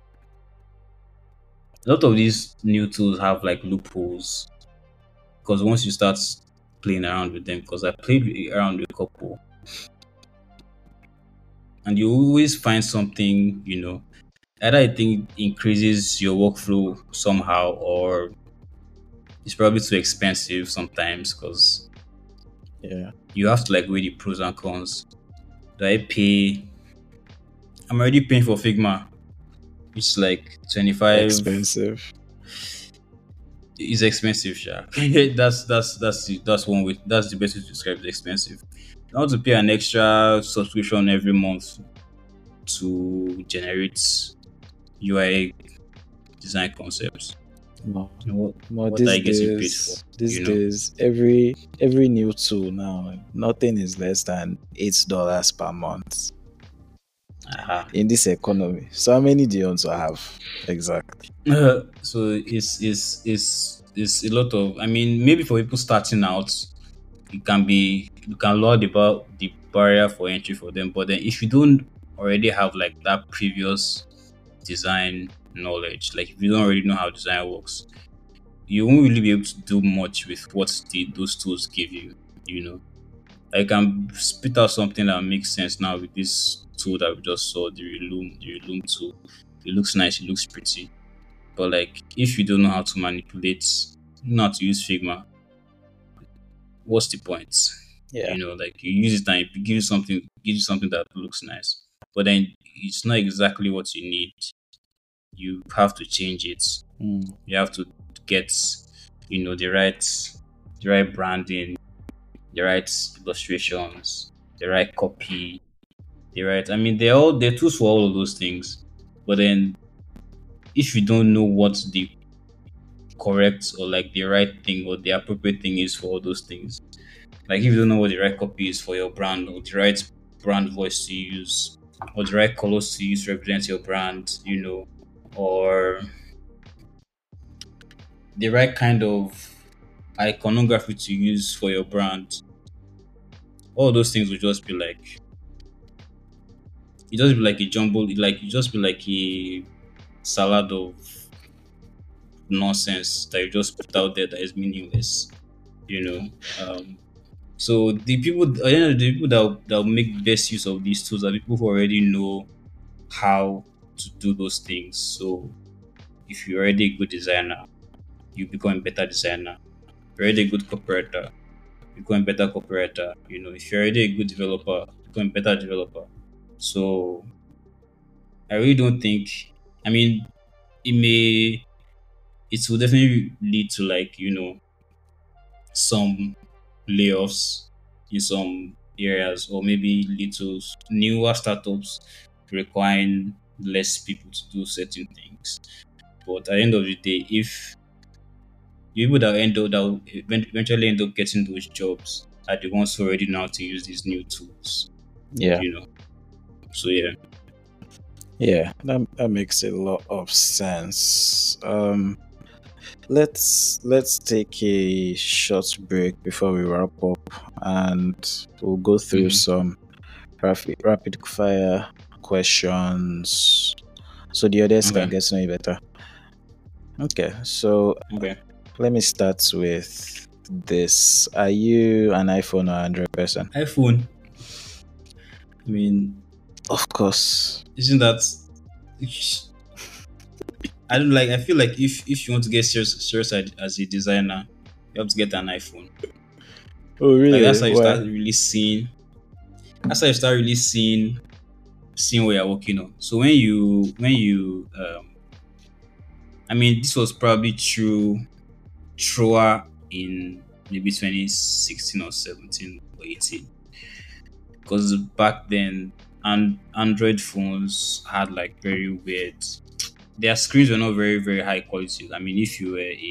a lot of these new tools have like loopholes because once you start playing around with them, because I played around with a couple, and you always find something, either I think increases your workflow somehow, or it's probably too expensive sometimes because Yeah. You have to like weigh the pros and cons. Do I pay? I'm already paying for Figma. It's like 25. Expensive. It's expensive, sure. That's one way. That's the best way to describe it. Expensive. You want to pay an extra subscription every month to generate UI design concepts. No. But What are you getting paid for? these You know? days, every new tool now, nothing is less than $8 per month Aha. in this economy. So how many do you want to have? Exactly. So it's a lot of. I mean, maybe for people starting out, it can be you can lower the barrier for entry for them. But then if you don't already have like that previous design knowledge, like if you don't already know how design works, you won't really be able to do much with what those tools give you. You know, I can spit out something that makes sense now with this tool that we just saw, the Reloom tool. It looks nice, it looks pretty. But like if you don't know how to manipulate, know how to use Figma, what's the point? Yeah. Like you use it and it gives you something that looks nice. But then it's not exactly what you need. You have to change it. Mm. You have to get, the right branding, the right illustrations, the right copy, the right. I mean, they're tools for all of those things. But then, if you don't know what the correct or like the right thing or the appropriate thing is for all those things, like if you don't know what the right copy is for your brand or the right brand voice to use or the right colors to use to represent your brand, or the right kind of iconography to use for your brand, all those things will just be like it just be like a jumble, like it just be like a salad of nonsense that you just put out there that is meaningless, you know. So the people, the people that will make best use of these tools are people who already know how to do those things. So if you're already a good designer, you become a better designer. If you're already a good copywriter, you become a better copywriter. If you're already a good developer, you become a better developer. So I really don't think. I mean, it may. It will definitely lead to like some layoffs in some areas, or maybe little newer startups requiring less people to do certain things. But at the end of the day, if the people that will eventually end up getting those jobs are the ones who already know how to use these new tools, Yeah. you know. So yeah. Yeah, that makes a lot of sense. Let's take a short break before we wrap up, and we'll go through Hmm. some rapid fire questions so the others can Okay. get to know you better. Okay, so Okay. let me start with this. Are you an iPhone or Android person? iPhone. I mean, Of course. isn't that? I don't like. I feel like if you want to get serious as a designer, you have to get an iPhone. Oh, Like really? that's how you Why? start really seeing. That's how you start really seeing what you're working on. So I mean, this was probably truer in maybe 2016 or 17 or 18, because back then and Android phones had like very weird. Their screens were not very very high quality. I mean, if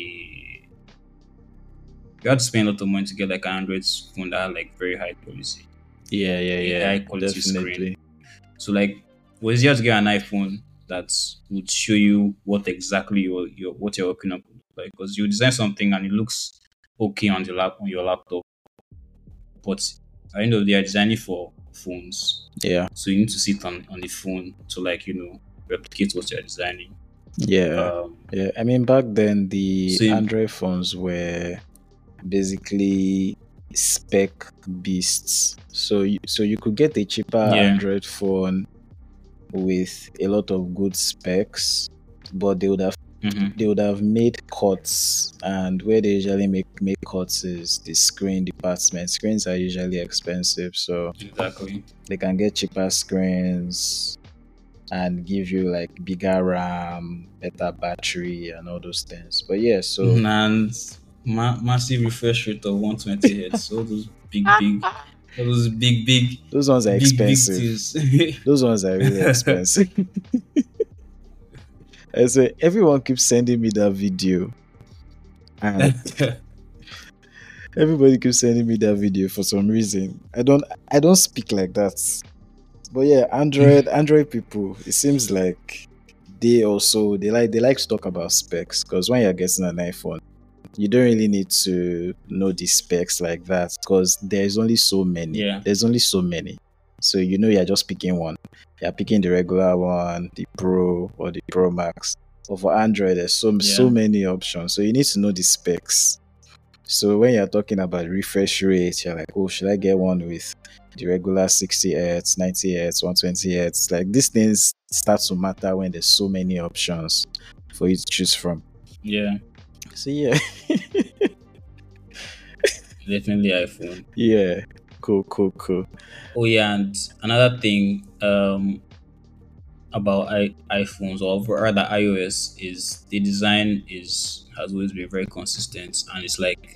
you had to spend a lot of money to get like an Android phone that had like very high quality, Yeah, yeah, a yeah. high quality screen. Definitely. So like, it was easier to get an iPhone that would show you what exactly what you're working on, like, because you design something and it looks okay on your laptop, but at the end of the day, you're designing for phones, Yeah. so you need to sit on the phone to like replicate what you're designing. Yeah. Um, Yeah. I mean, back then the so Android phones were basically spec beasts. So you could get a cheaper yeah, Android phone with a lot of good specs, but they would have Mm-hmm. they would have made cuts, and where they usually make cuts is the screen department. Screens are usually expensive, so Exactly. they can get cheaper screens and give you like bigger RAM, better battery, and all those things. But yeah, so And massive refresh rate of 120 hertz. All those all those those ones are big expensive. things. Those ones are really expensive. And so everyone keeps sending me that video, and everybody keeps sending me that video for some reason. I don't speak like that. But yeah, Android people, it seems like they like to talk about specs, because when you're getting an iPhone, you don't really need to know the specs like that, because there's only so many. Yeah, There's only so many. So you're just picking one. You're picking the regular one, the Pro or the Pro Max. But for Android, there's so yeah, many options. So you need to know the specs. So when you're talking about refresh rate, you're like, oh, should I get one with the regular 60 hertz, 90 hertz, 120 hertz? Like these things start to matter when there's so many options for you to choose from. yeah. So yeah, Definitely iPhone. yeah, cool. Oh yeah, and another thing about iPhones or rather iOS is the design is has always been very consistent, and it's like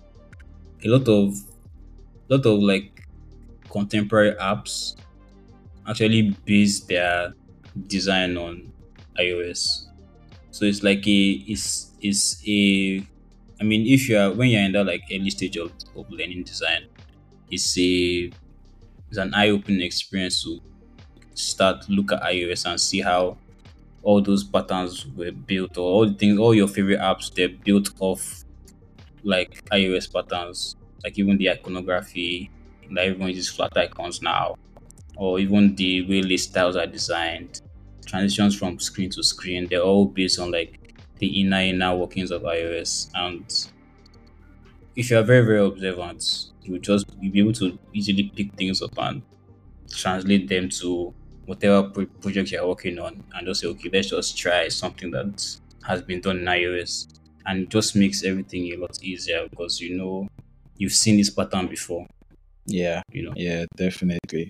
a lot of like contemporary apps actually base their design on iOS. So it's like it's a I mean if you are when you're in that like early stage of learning design, it's a it's an eye opening experience to start look at iOS and see how all those patterns were built, or all the things, all your favorite apps, they're built off like iOS patterns, like even the iconography, like everyone uses flat icons now, or even the way list styles are designed, transitions from screen to screen, they're all based on like the inner workings of iOS. And if you are very observant, you'll be able to easily pick things up and translate them to whatever project you're working on, and just say, okay, let's just try something that has been done in iOS. And it just makes everything a lot easier because you've seen this pattern before, Yeah, you know. yeah, definitely.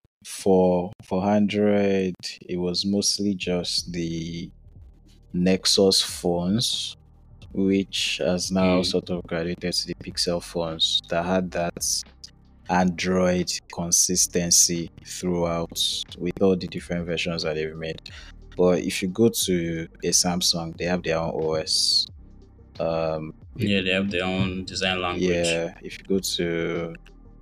For Android, it was mostly just the Nexus phones, which has now Mm. sort of graduated to the Pixel phones that had that Android consistency throughout with all the different versions that they've made. But if you go to a Samsung, they have their own OS. If Yeah, they have their own design language. Yeah, if you go to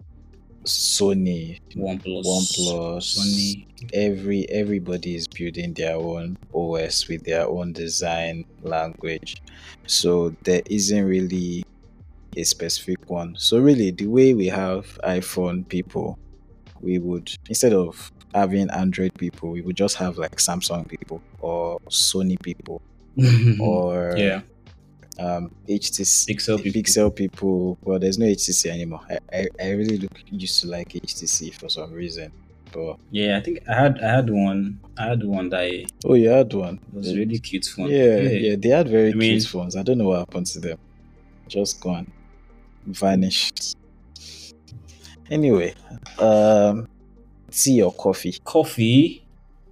Sony, OnePlus, OnePlus, Sony. everybody is building their own OS with their own design language. So there isn't really a specific one. So really the way we have iPhone people, we would, instead of having Android people, we would just have like Samsung people or Sony people or Yeah, HTC Pixel people. Pixel people. Well, there's no HTC anymore. I really used to like HTC for some reason. But Yeah, I think I had one that oh, you had one. was really cute phone. Yeah, Yeah, yeah, they had very I cute mean, phones. I don't know what happened to them. Just gone, vanished. Anyway, tea or coffee? coffee,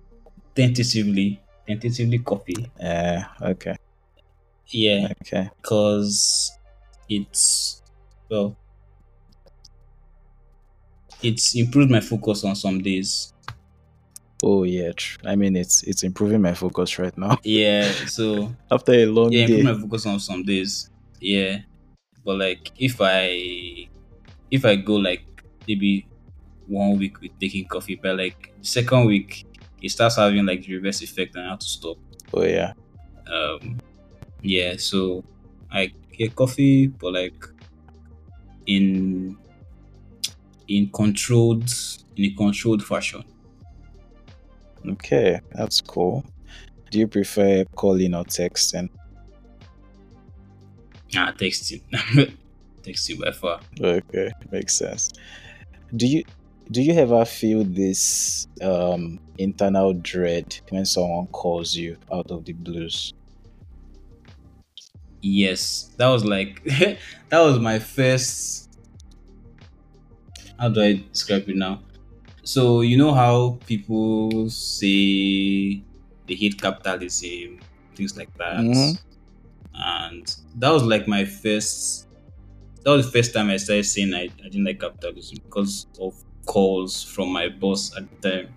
tentatively coffee. Okay, Yeah, okay. because it's well, it's improved my focus on some days. Oh yeah, I mean it's improving my focus right now Yeah, so after a long yeah, improve day. my focus on some days. Yeah, but like if I go like maybe 1 week with taking coffee, but like the second week it starts having like the reverse effect and I have to stop. Oh yeah, Um, yeah, so I get coffee, but like in in a controlled fashion. okay, that's cool. Do you prefer calling or texting? Texting, texting by far. Okay, makes sense. Do you do you ever feel this internal dread when someone calls you out of the blues? Yes, that was like that was my first. How do I describe it now? So you know how people say they hate capitalism, things like that, Mm-hmm. and that was like my first. That was the first time I started saying I didn't like capitalism because of calls from my boss at the time.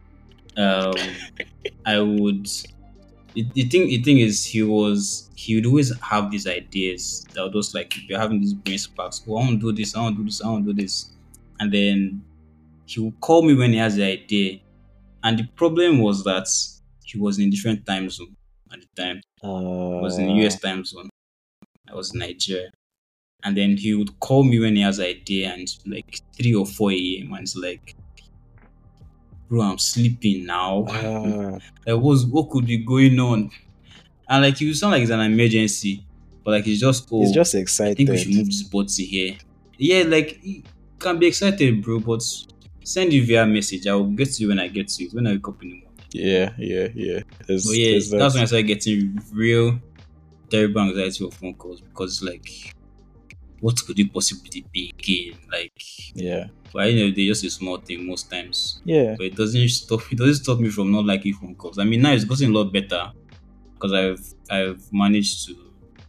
I would the thing is he would always have these ideas that were just like you're having these brain sparks. Oh, I want to do this, I want to do this, I want to do this. And then he would call me when he has the idea. And the problem was that he was in a different time zone at the time. He was in the Uh, US time zone. I was in Nigeria. And then he would call me when he has an idea and it's like 3 or 4 a.m. and it's like, bro, I'm sleeping now. uh, What could be going on? And like you sound like it's an emergency, but like it's just he's oh, just I think we should excited. move this body here. Yeah, like you can be excited, bro, but send you via message. I will get to you when I get to it, when I wake up in the morning. Yeah, yeah, yeah. But There's yeah, there's that's when that. I started getting real terrible anxiety of phone calls because it's like, what could it possibly be again? Like, Yeah. but you know, they're just a small thing most times. Yeah. But it doesn't stop. It doesn't stop me from not liking phone calls. I mean, now it's gotten a lot better because I've managed to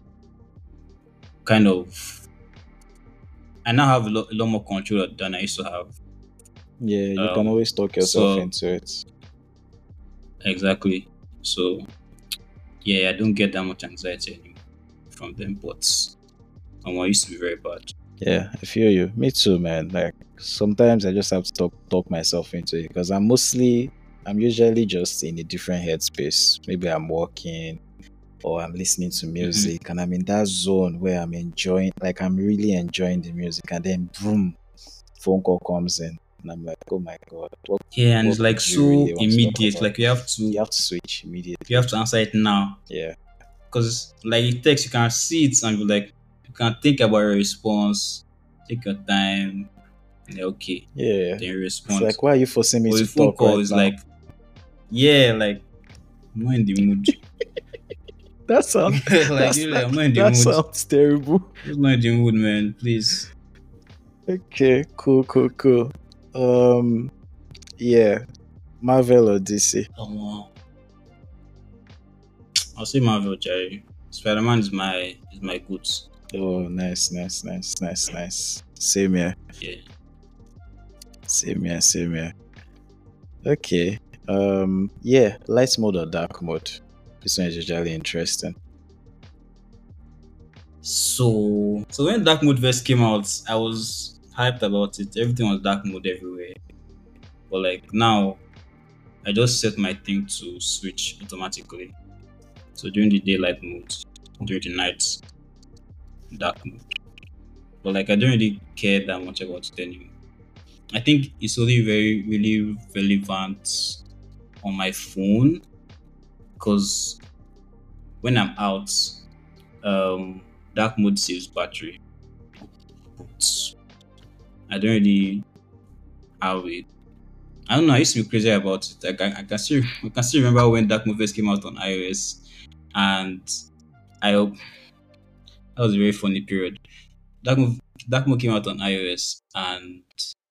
kind of I now have a lot more control than I used to have. Yeah, you can Um, always talk yourself so into it. exactly. So yeah, I don't get that much anxiety anymore from them, but I used to be very bad. Yeah, I feel you. Me too, man. Like sometimes I just have to talk myself into it because I'm usually just in a different headspace. Maybe I'm walking or I'm listening to Hmm. music and I'm in that zone where I'm enjoying, like I'm really enjoying the music, and then boom, phone call comes in, and I'm like, oh my god, Yeah, and what it's like could you really so want to talk immediate. about? Like you have You to have to switch you immediately. have to answer it now Yeah, because like it takes you can see it and you like you can think about your response, take your time, and okay, yeah. then you It's respond. like, why are you forcing me But to with phone talk call, right is now? like yeah, like I'm not in the mood. That sounds Like that's you like that I'm not in the that mood. sounds terrible. Just not in the mood, man. Please. Okay, cool, cool, cool. Um, yeah, Marvel or DC? Um, I'll say Marvel, Jerry. Spider Man is my goods. Oh, nice, nice, nice, nice, nice. Same here, Yeah. same here, same here. Okay. Yeah, light mode or dark mode? This one is usually interesting. So when Dark Mode first came out, I was hyped about it. Everything was Dark Mode everywhere. But like now, I just set my thing to switch automatically. So during the daylight mode, during the night, dark mode. But like I don't really care that much about it anymore. I think it's only very really relevant on my phone because when I'm out, um, dark mode saves battery. But I don't really have it. I don't know. I used to be crazy about it. I can still remember when dark mode first came out on iOS, and I hope that was a very funny period. Dark mode, dark mode came out on iOS, and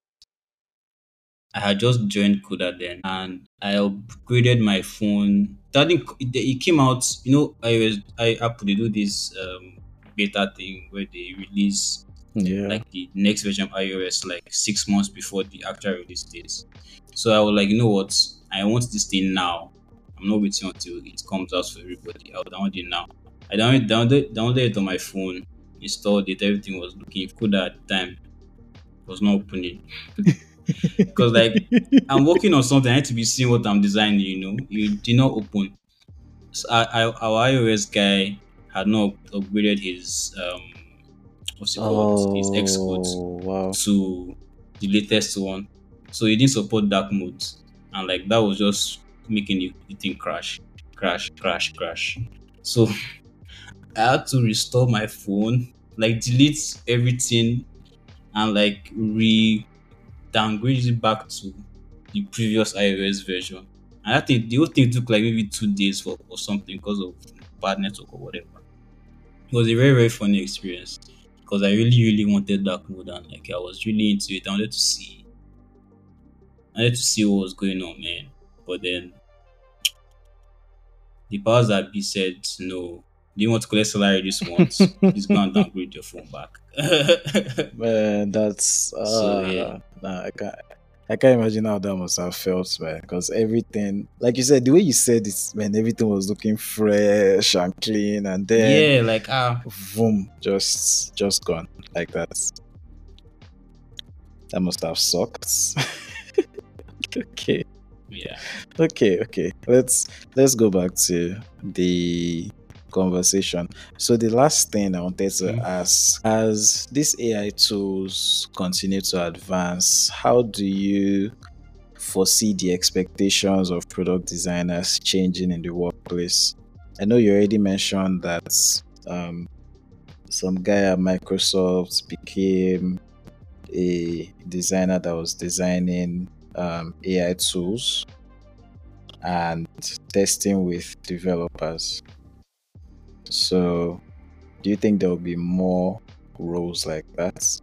I had just joined Coda then, and I upgraded my phone. That didn't, it came out. Apple they do this beta thing where they release Yeah. like the next version of iOS like 6 months before the actual release date. So I was like, you know what? I want this thing now. I'm not waiting until it comes out for everybody. I'll download it now. I downloaded it on my phone, installed it. Everything was looking good at the time. It was not opening because like I'm working on something. I need to be seeing what I'm designing. You did not open. So our iOS guy had not upgraded his what's it called, his Xcode Oh, wow. to the latest one. So it didn't support dark mode, and like that was just making the thing crash, crash, crash, crash. So I had to restore my phone, like delete everything, and like downgrade it back to the previous iOS version. And the whole thing took like maybe 2 days for or something because of bad network or whatever. It was a very, very funny experience because I really, really wanted dark mode and like I was really into it. I wanted to see what was going on, man. But then the powers that be said no. Do you want to collect salary this month? Please go and downgrade your phone back. Man, that's So yeah. nah, I can't imagine how that must have felt, man. Because everything, like you said, the way you said it, man, everything was looking fresh and clean, and then Yeah, like boom, just gone like that. That must have sucked. Okay, yeah. okay. Let's go back to the conversation. So the last thing I wanted to Mhm. ask, as these AI tools continue to advance, how do you foresee the expectations of product designers changing in the workplace? I know you already mentioned that um, some guy at Microsoft became a designer that was designing AI tools and testing with developers. So, do you think there will be more roles like that?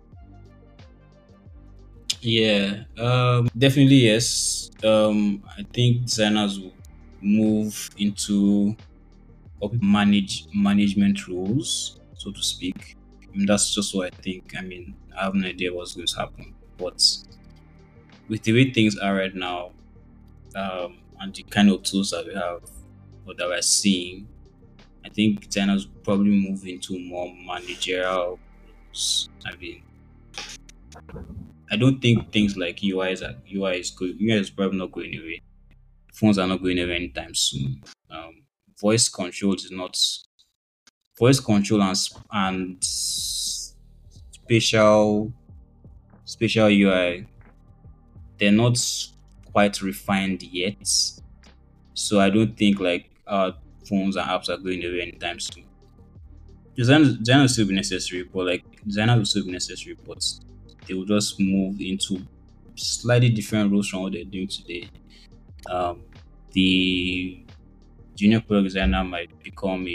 Yeah. Definitely yes. I think designers will move into management roles, so to speak. That's just what I think. I mean, I have no idea what's going to happen, but with the way things are right now, and the kind of tools that we have or that we're seeing, I think designers will probably move into more managerial roles. I mean, I don't think things like UI is probably not going away. Phones are not going away anytime soon. Um, voice control is not voice control and spatial UI, they're not quite refined yet. So I don't think like our phones and apps are going away anytime soon. Design will still be necessary, but like designer will still be necessary, but they will just move into slightly different roles from what they're doing today. Um, the junior product designer might become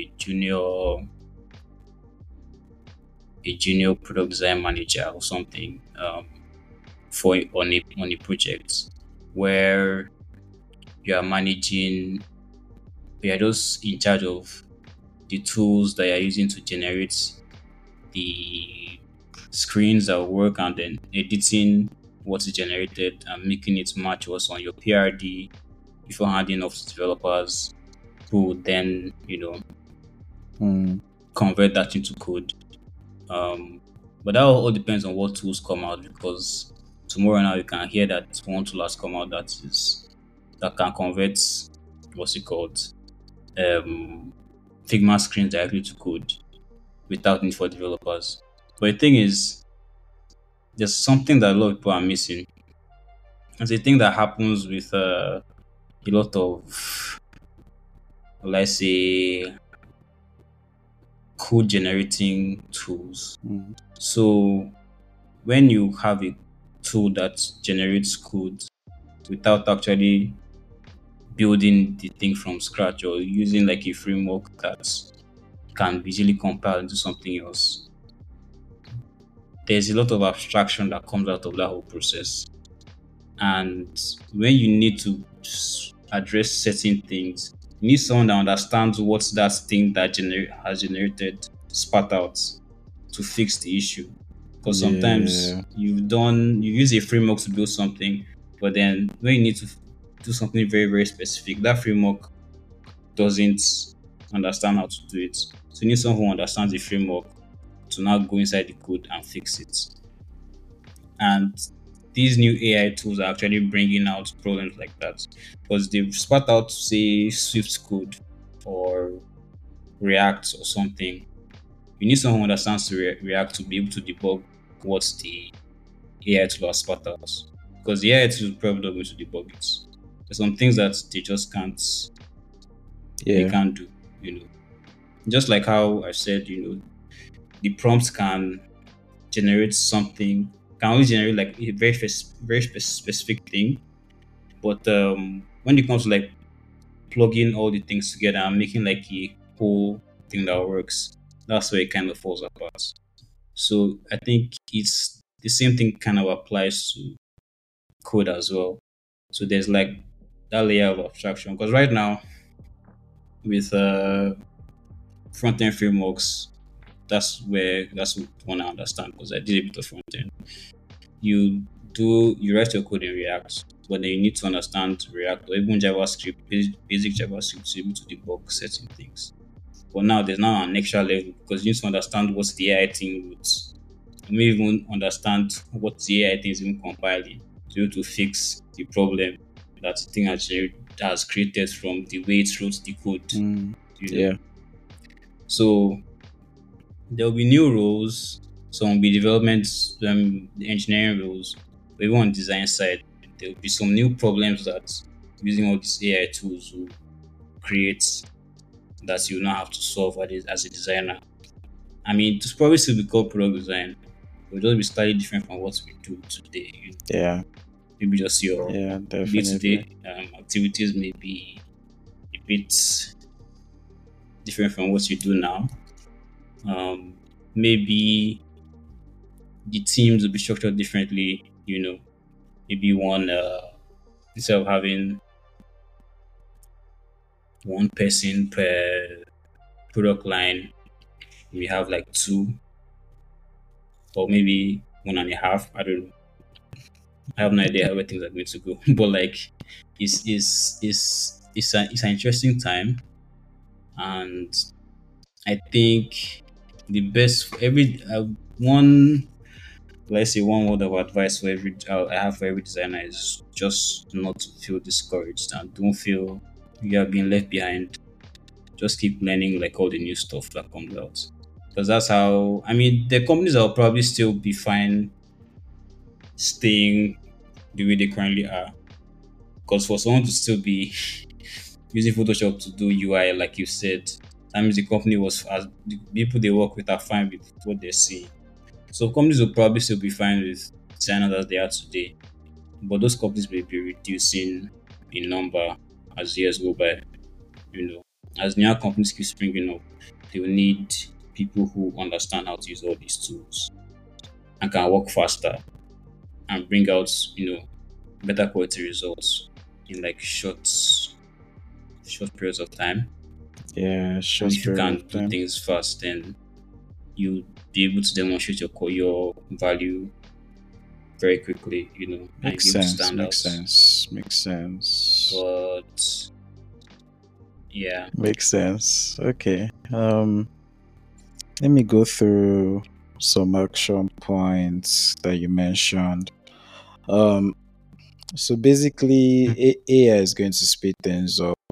a junior product design manager or something, for on a project where you are managing, you are just in charge of the tools that you're using to generate the screens that work, and then editing what is generated and making it match what's on your PRD before handing off to developers who would then, Hmm. convert that into code. Um, but that all depends on what tools come out, because tomorrow now you can hear that one tool has come out that can convert what's it called, um, Figma screens directly to code without need for developers. But the thing is, there's something that a lot of people are missing. It's a thing that happens with a lot of, let's say, code generating tools. Hmm. So when you have a tool that generates code without actually building the thing from scratch or using like a framework that can be easily compiled into something else, there's a lot of abstraction that comes out of that whole process. And when you need to address certain things, you need someone that understands what that thing that has generated spat out to fix the issue. Because sometimes Yeah. you use a framework to build something, but then when you need to do something very, very specific, that framework doesn't understand how to do it. So you need someone who understands the framework to now go inside the code and fix it. And these new AI tools are actually bringing out problems like that because they've spat out, say, Swift code or React or something. You need someone who understands to React to be able to debug what the AI tool has spat out, because the AI tool is probably not going to debug it. There's some things that they Yeah. can't do. You know, just like how I said, the prompts can generate something, can only generate like a very specific thing. But when it comes to like plugging all the things together and making like a whole thing that works, That's where it kind of falls apart. So I think it's the same thing kind of applies to code as well. So there's like that layer of abstraction because right now with front end frameworks, that's what one I understand because I did a bit of front end. You write your code in React, but then you need to understand React or even JavaScript, basic JavaScript to be able to debug certain things. But now there's now an extra level because you need to understand what the AI thing routes. You may even understand what the AI thing is even compiling to be able to fix the problem that the thing has created from the way it wrote the code. Mm. You know, Yeah. so there will be new roles. Some will be development, the engineering roles, but even on design side, there will be some new problems that using all these AI tools will create that you now have to solve as a designer. I mean, it's probably still be called product design, but it'll just be slightly different from what we do today. Yeah. Maybe just your Yeah. day-to-day Definitely. activities may be a bit different from what you do now. Um, Maybe the teams will be structured differently. Maybe one instead of having one person per product line, we have like two or maybe one and a half. I don't know. I have no idea where things are going to go. But like, it's an interesting time, and I think the best for every one let's say one word of advice for every I have for every designer is just not to feel discouraged and don't feel you are being left behind. Just keep learning like all the new stuff that comes out. Because that's how I mean the companies will probably still be fine staying the way they currently are. Because for someone to still be using Photoshop to do UI, like you said, that means the company was as the people they work with are fine with what they see. So companies will probably still be fine with designers as they are today. But those companies may be reducing in number as years go by. You know, as newer companies keep springing up, they will need people who understand how to use all these tools and can work faster and bring out, better quality results in like short periods of time. Yeah. And Short if you period can of do time. things fast, then you'll be able to demonstrate your value very quickly, and Makes be able to sense. stand Makes out. sense. Makes sense. But yeah, Makes sense. Okay. Let me go through some action points that you mentioned. Um, so basically, AI is going to speed things up.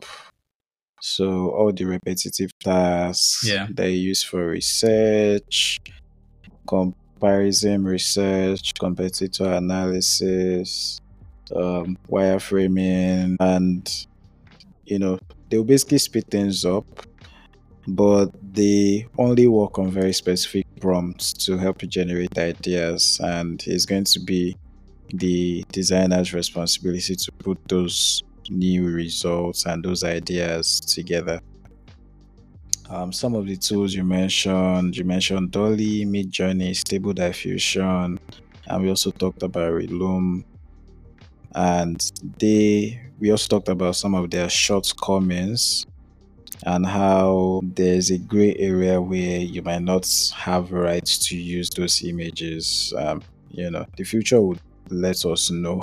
So all the repetitive tasks yeah, that you use for research, comparison research, competitor analysis, wireframing, and they'll basically speed things up, but they only work on very specific prompts to help you generate ideas, and it's going to be the designer's responsibility to put those new results and those ideas together. Some of the tools you mentioned Dolly, Midjourney, Stable Diffusion, and we also talked about Reloom. And we also talked about some of their shortcomings and how there's a gray area where you might not have rights to use those images. The future would let us know,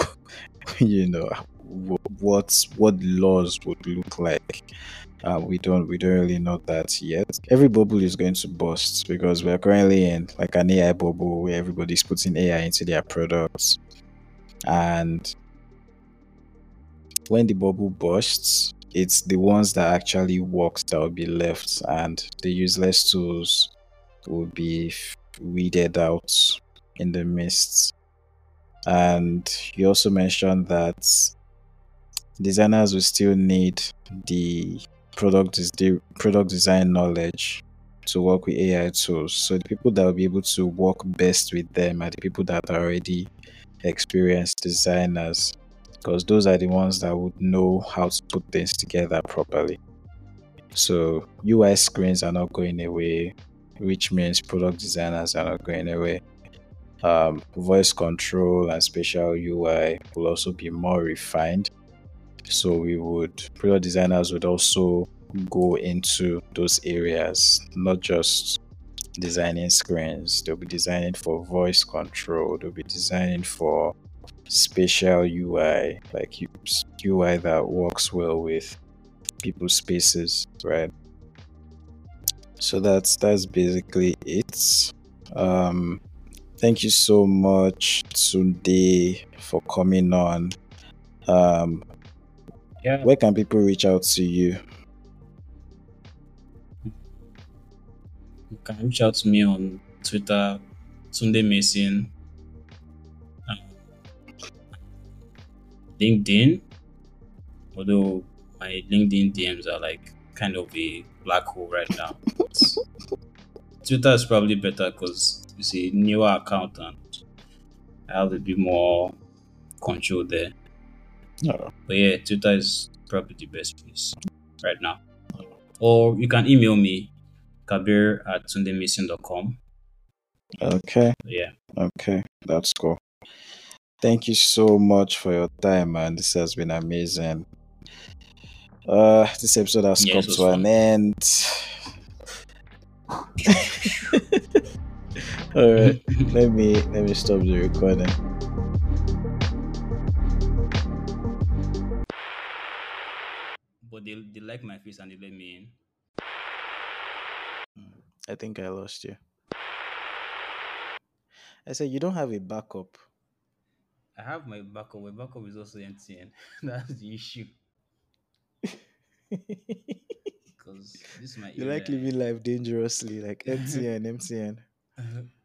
what laws would look like. We don't really know that yet. Every bubble is going to burst because we're currently in like an AI bubble where everybody's putting AI into their products, and when the bubble bursts, it's the ones that actually works that will be left, and the useless tools will be weeded out in the mist. And you also mentioned that designers will still need the the product design knowledge to work with AI tools. So the people that will be able to work best with them are the people that are already experienced designers, because those are the ones that would know how to put things together properly. So UI screens are not going away. which means product designers are not going away. Voice control and spatial UI will also be more refined. So product designers would also go into those areas, not just designing screens. They'll be designing for voice control. They'll be designing for spatial UI, like UI that works well with people's spaces, right? So that's basically it. Um, Thank you so much today for coming on. Um, Yeah, where can people reach out to you? you can reach out to me on Twitter, Sunday Mason, uh, LinkedIn. Although my LinkedIn DMs are like kind of a black hole right now, but Twitter is probably better because it's a newer account and I have a bit more control there. No. But yeah, Twitter is probably the best place right now. Or you can email me, kabir@tundemason.com. Okay, Yeah. okay, that's cool. Thank you so much for your time, man. This has been amazing. This episode has Yeah, come this was to an fun. end. All right, let me stop the recording. But they like my face and they let me in. I think I lost you. I said you don't have a backup. I have my backup. My backup is also MTN. That's the issue. Because this is my You like area. living life dangerously, like MTN, MTN.